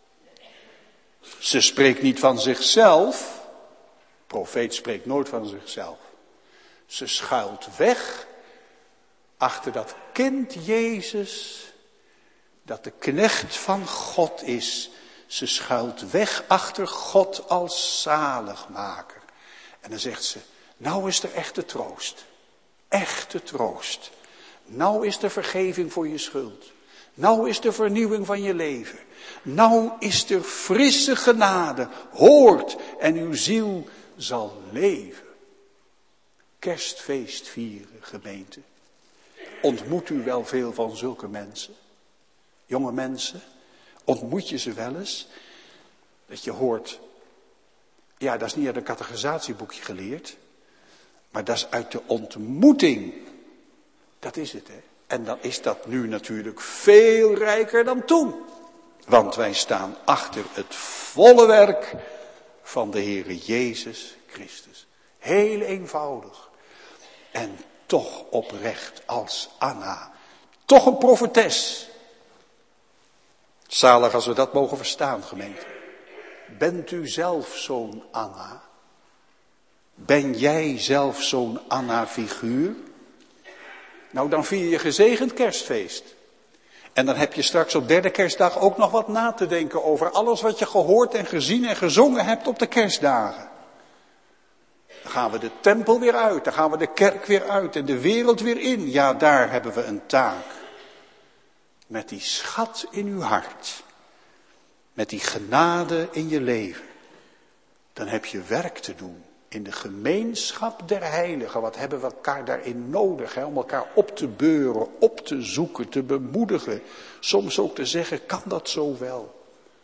Ze spreekt niet van zichzelf. Profeet spreekt nooit van zichzelf. Ze schuilt weg achter dat kind Jezus, dat de knecht van God is. Ze schuilt weg achter God als zaligmaker. En dan zegt ze, nou is er echte troost. Echte troost. Nou is er vergeving voor je schuld. Nou is de vernieuwing van je leven. Nou is er frisse genade. Hoort en uw ziel zal leven. Kerstfeest vieren, gemeente. Ontmoet u wel veel van zulke mensen? Jonge mensen? Ontmoet je ze wel eens? Dat je hoort, ja, dat is niet uit een categorisatieboekje geleerd. Maar dat is uit de ontmoeting. Dat is het, hè. En dan is dat nu natuurlijk veel rijker dan toen. Want wij staan achter het volle werk van de Heere Jezus Christus. Heel eenvoudig. En toch oprecht als Anna. Toch een profetes. Zalig als we dat mogen verstaan, gemeente. Bent u zelf zo'n Anna? Ben jij zelf zo'n Anna-figuur? Nou, dan vier je gezegend kerstfeest. En dan heb je straks op derde kerstdag ook nog wat na te denken over alles wat je gehoord en gezien en gezongen hebt op de kerstdagen. Dan gaan we de tempel weer uit, dan gaan we de kerk weer uit en de wereld weer in. Ja, daar hebben we een taak. Met die schat in uw hart. Met die genade in je leven. Dan heb je werk te doen. In de gemeenschap der heiligen. Wat hebben we elkaar daarin nodig? Hè? Om elkaar op te beuren, op te zoeken, te bemoedigen. Soms ook te zeggen, kan dat zo wel?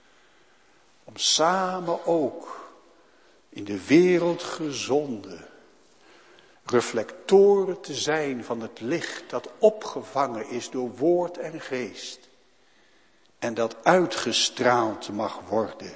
Om samen ook in de wereld gezonden reflectoren te zijn van het licht dat opgevangen is door woord en geest. En dat uitgestraald mag worden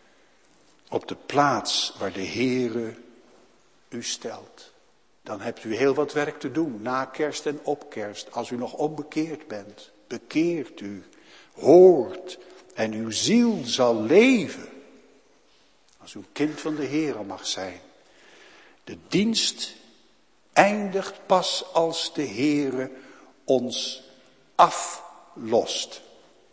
op de plaats waar de Heere u stelt. Dan hebt u heel wat werk te doen, na kerst en op kerst. Als u nog onbekeerd bent, bekeert u, hoort en uw ziel zal leven. Als u een kind van de Heere mag zijn. De dienst eindigt pas als de Heere ons aflost.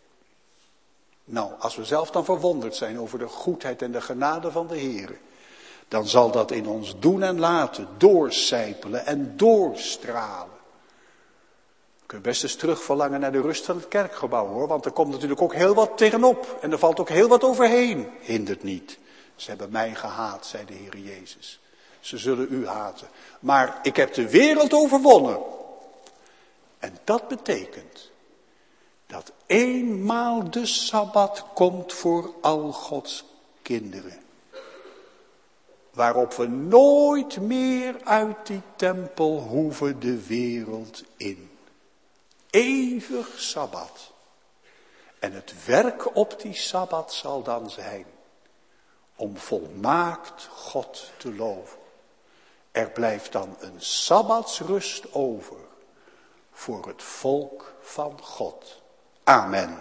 Nou, als we zelf dan verwonderd zijn over de goedheid en de genade van de Heere, dan zal dat in ons doen en laten doorcijpelen en doorstralen. Kun je best eens terug verlangen naar de rust van het kerkgebouw hoor. Want er komt natuurlijk ook heel wat tegenop. En er valt ook heel wat overheen. Hindert niet. Ze hebben mij gehaat, zei de Heer Jezus. Ze zullen u haten. Maar ik heb de wereld overwonnen. En dat betekent dat eenmaal de Sabbat komt voor al Gods kinderen. Waarop we nooit meer uit die tempel hoeven de wereld in. Eeuwig Sabbat. En het werk op die Sabbat zal dan zijn om volmaakt God te loven. Er blijft dan een Sabbatsrust over voor het volk van God. Amen.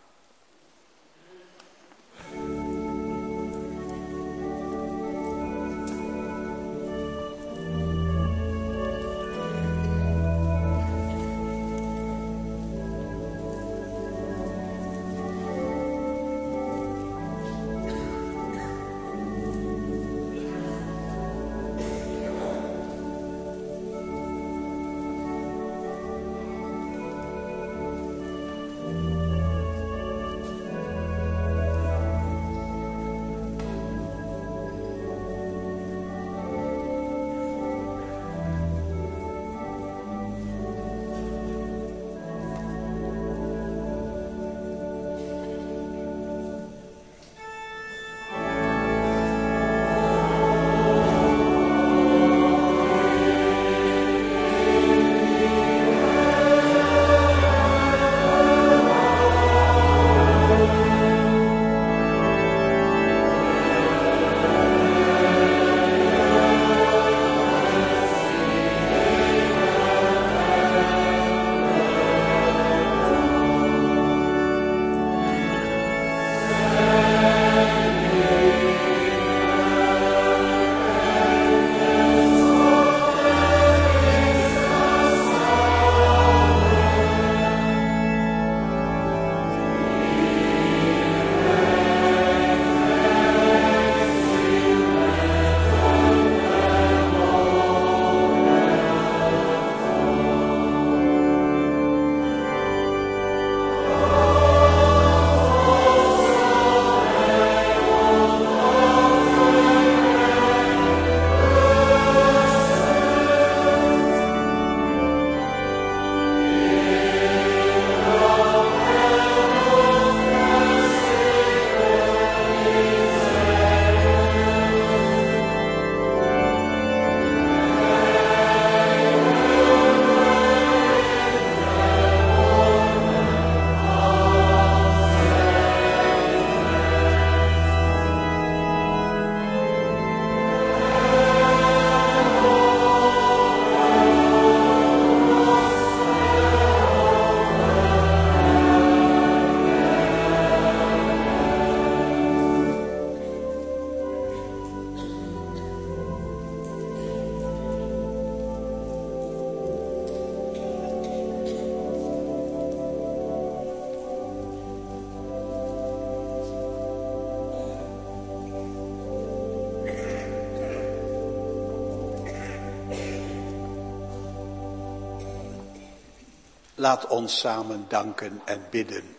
Laat ons samen danken en bidden.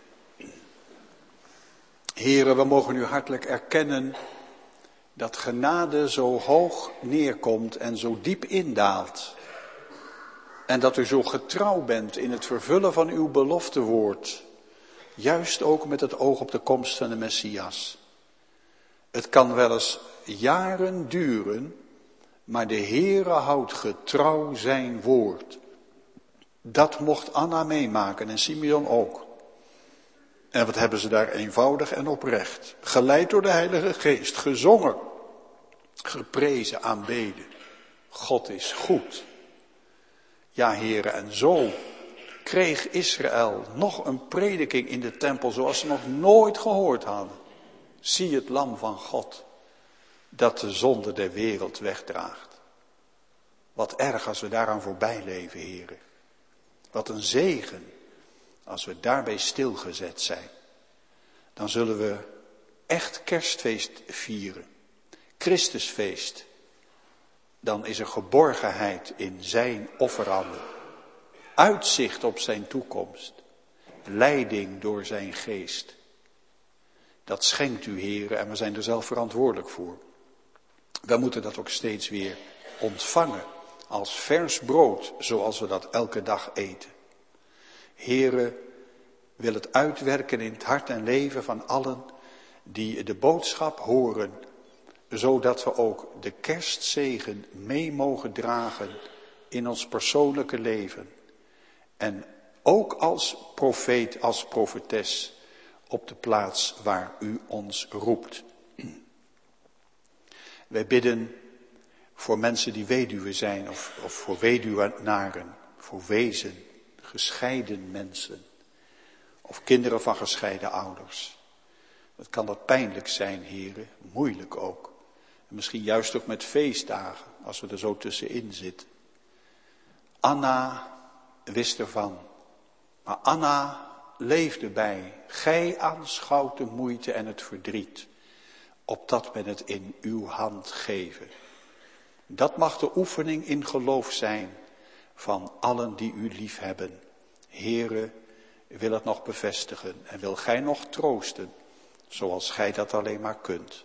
Heren, we mogen u hartelijk erkennen dat genade zo hoog neerkomt en zo diep indaalt. En dat u zo getrouw bent in het vervullen van uw beloftewoord. Juist ook met het oog op de komst van de Messias. Het kan wel eens jaren duren, maar de Heere houdt getrouw zijn woord. Dat mocht Anna meemaken en Simeon ook. En wat hebben ze daar eenvoudig en oprecht, geleid door de Heilige Geest, gezongen, geprezen, aanbeden. God is goed. Ja, heren, en zo kreeg Israël nog een prediking in de tempel zoals ze nog nooit gehoord hadden. Zie het lam van God, dat de zonde der wereld wegdraagt. Wat erg als we daaraan voorbij leven, heren. Wat een zegen als we daarbij stilgezet zijn. Dan zullen we echt kerstfeest vieren. Christusfeest. Dan is er geborgenheid in zijn offeranden. uitzicht op zijn toekomst, leiding door zijn geest. Dat schenkt u, Heere, en we zijn er zelf verantwoordelijk voor. We moeten dat ook steeds weer ontvangen als vers brood, zoals we dat elke dag eten. Heere, wil het uitwerken in het hart en leven van allen die de boodschap horen, zodat we ook de kerstzegen mee mogen dragen in ons persoonlijke leven. En ook als profeet, als profetes op de plaats waar u ons roept. Wij bidden voor mensen die weduwe zijn of, of voor weduwnaren, voor wezen, gescheiden mensen of kinderen van gescheiden ouders. Het kan wat pijnlijk zijn, heren, moeilijk ook. En misschien juist ook met feestdagen, als we er zo tussenin zitten. Anna wist ervan, maar Anna leefde bij. Gij aanschouwt de moeite en het verdriet, opdat men het in uw hand geven. Dat mag de oefening in geloof zijn van allen die u lief hebben. Heere, wil het nog bevestigen en wil gij nog troosten, zoals gij dat alleen maar kunt.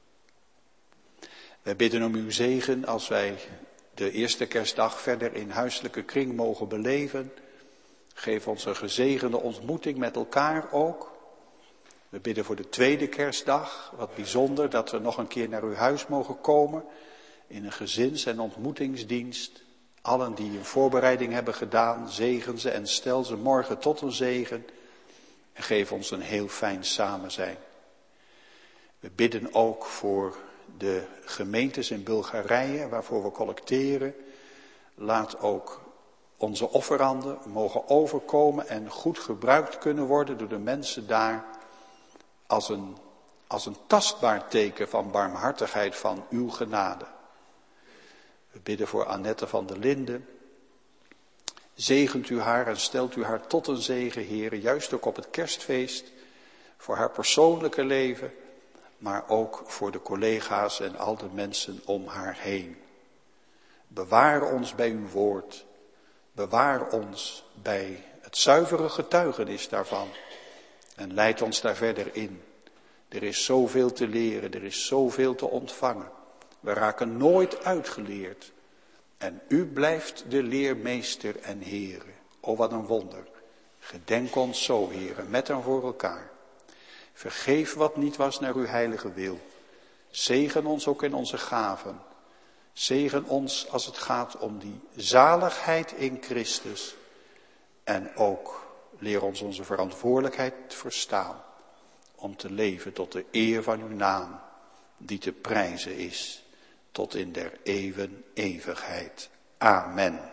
Wij bidden om uw zegen als wij de eerste kerstdag verder in huiselijke kring mogen beleven. Geef ons een gezegende ontmoeting met elkaar ook. We bidden voor de tweede kerstdag, wat bijzonder dat we nog een keer naar uw huis mogen komen in een gezins- en ontmoetingsdienst. Allen die een voorbereiding hebben gedaan, zegen ze en stel ze morgen tot een zegen. En geef ons een heel fijn samenzijn. We bidden ook voor de gemeentes in Bulgarije waarvoor we collecteren. Laat ook onze offeranden mogen overkomen en goed gebruikt kunnen worden door de mensen daar als een, als een tastbaar teken van barmhartigheid van uw genade. We bidden voor Annette van der Linden. Zegent u haar en stelt u haar tot een zegen, Heere, juist ook op het kerstfeest, voor haar persoonlijke leven, maar ook voor de collega's en al de mensen om haar heen. Bewaar ons bij uw woord. Bewaar ons bij het zuivere getuigenis daarvan. En leid ons daar verder in. Er is zoveel te leren, er is zoveel te ontvangen. We raken nooit uitgeleerd. En u blijft de leermeester en Heere. O, wat een wonder. Gedenk ons zo, Heere, met en voor elkaar. Vergeef wat niet was naar uw heilige wil. Zegen ons ook in onze gaven. Zegen ons als het gaat om die zaligheid in Christus. En ook leer ons onze verantwoordelijkheid verstaan. Om te leven tot de eer van uw naam. Die te prijzen is. Tot in der eeuwen eeuwigheid. Amen.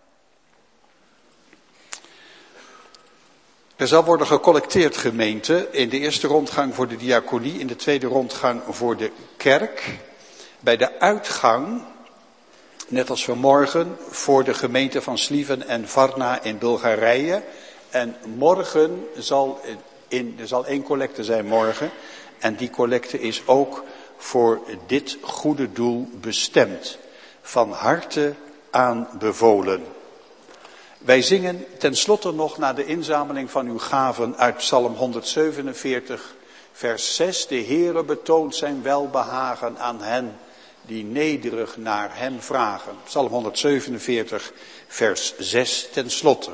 Er zal worden gecollecteerd, gemeente, in de eerste rondgang voor de diaconie, in de tweede rondgang voor de kerk. Bij de uitgang, net als vanmorgen, voor de gemeente van Sliven en Varna in Bulgarije. En morgen zal, in, er zal één collecte zijn morgen. En die collecte is ook voor dit goede doel bestemd. Van harte aanbevolen. Wij zingen tenslotte nog na de inzameling van uw gaven uit Psalm honderdzevenenveertig, vers zes. De Heere betoont zijn welbehagen aan hen die nederig naar hem vragen. Psalm honderdzevenenveertig, vers zes tenslotte.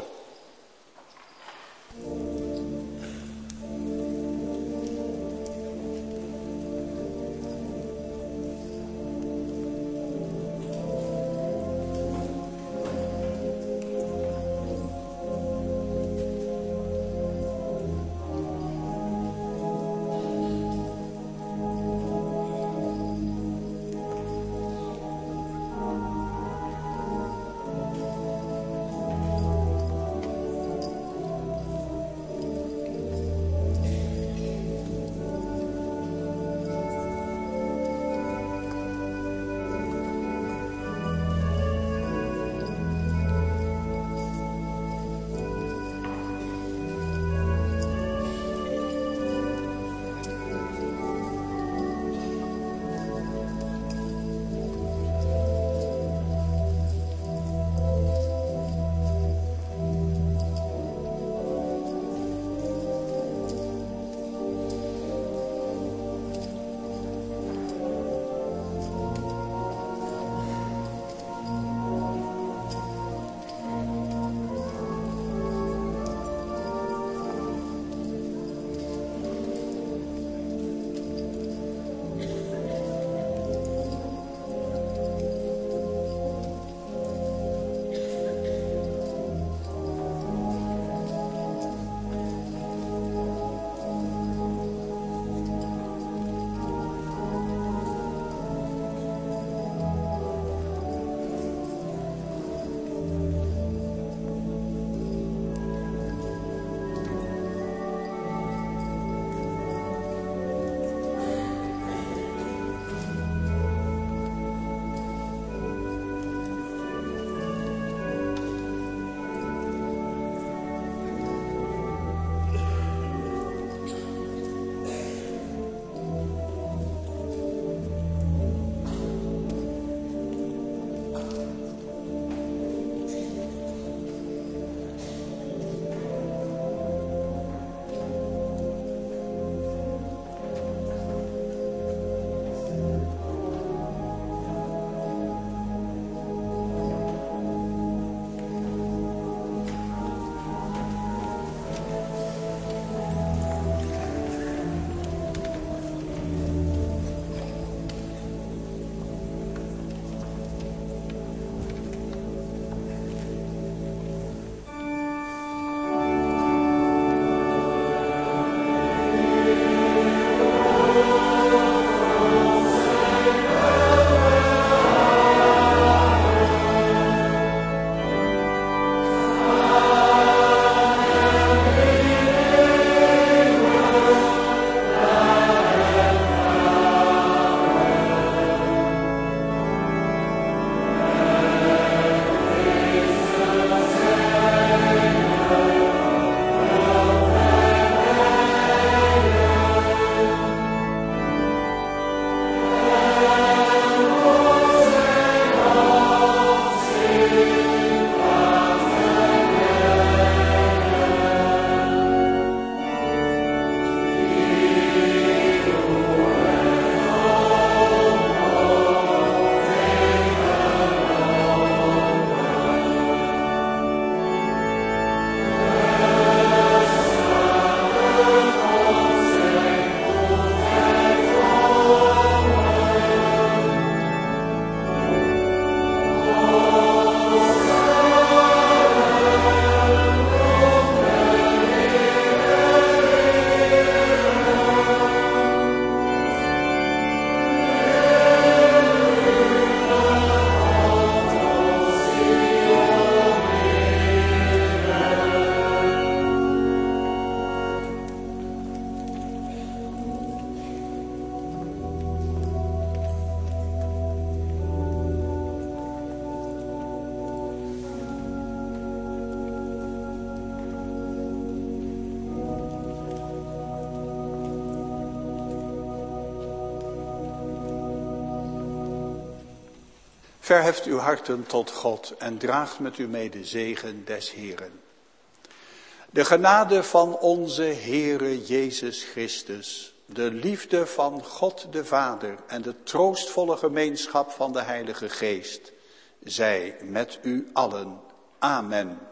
Verheft uw harten tot God en draagt met u mee de zegen des Heeren. De genade van onze Heere Jezus Christus, de liefde van God de Vader en de troostvolle gemeenschap van de Heilige Geest, zij met u allen. Amen.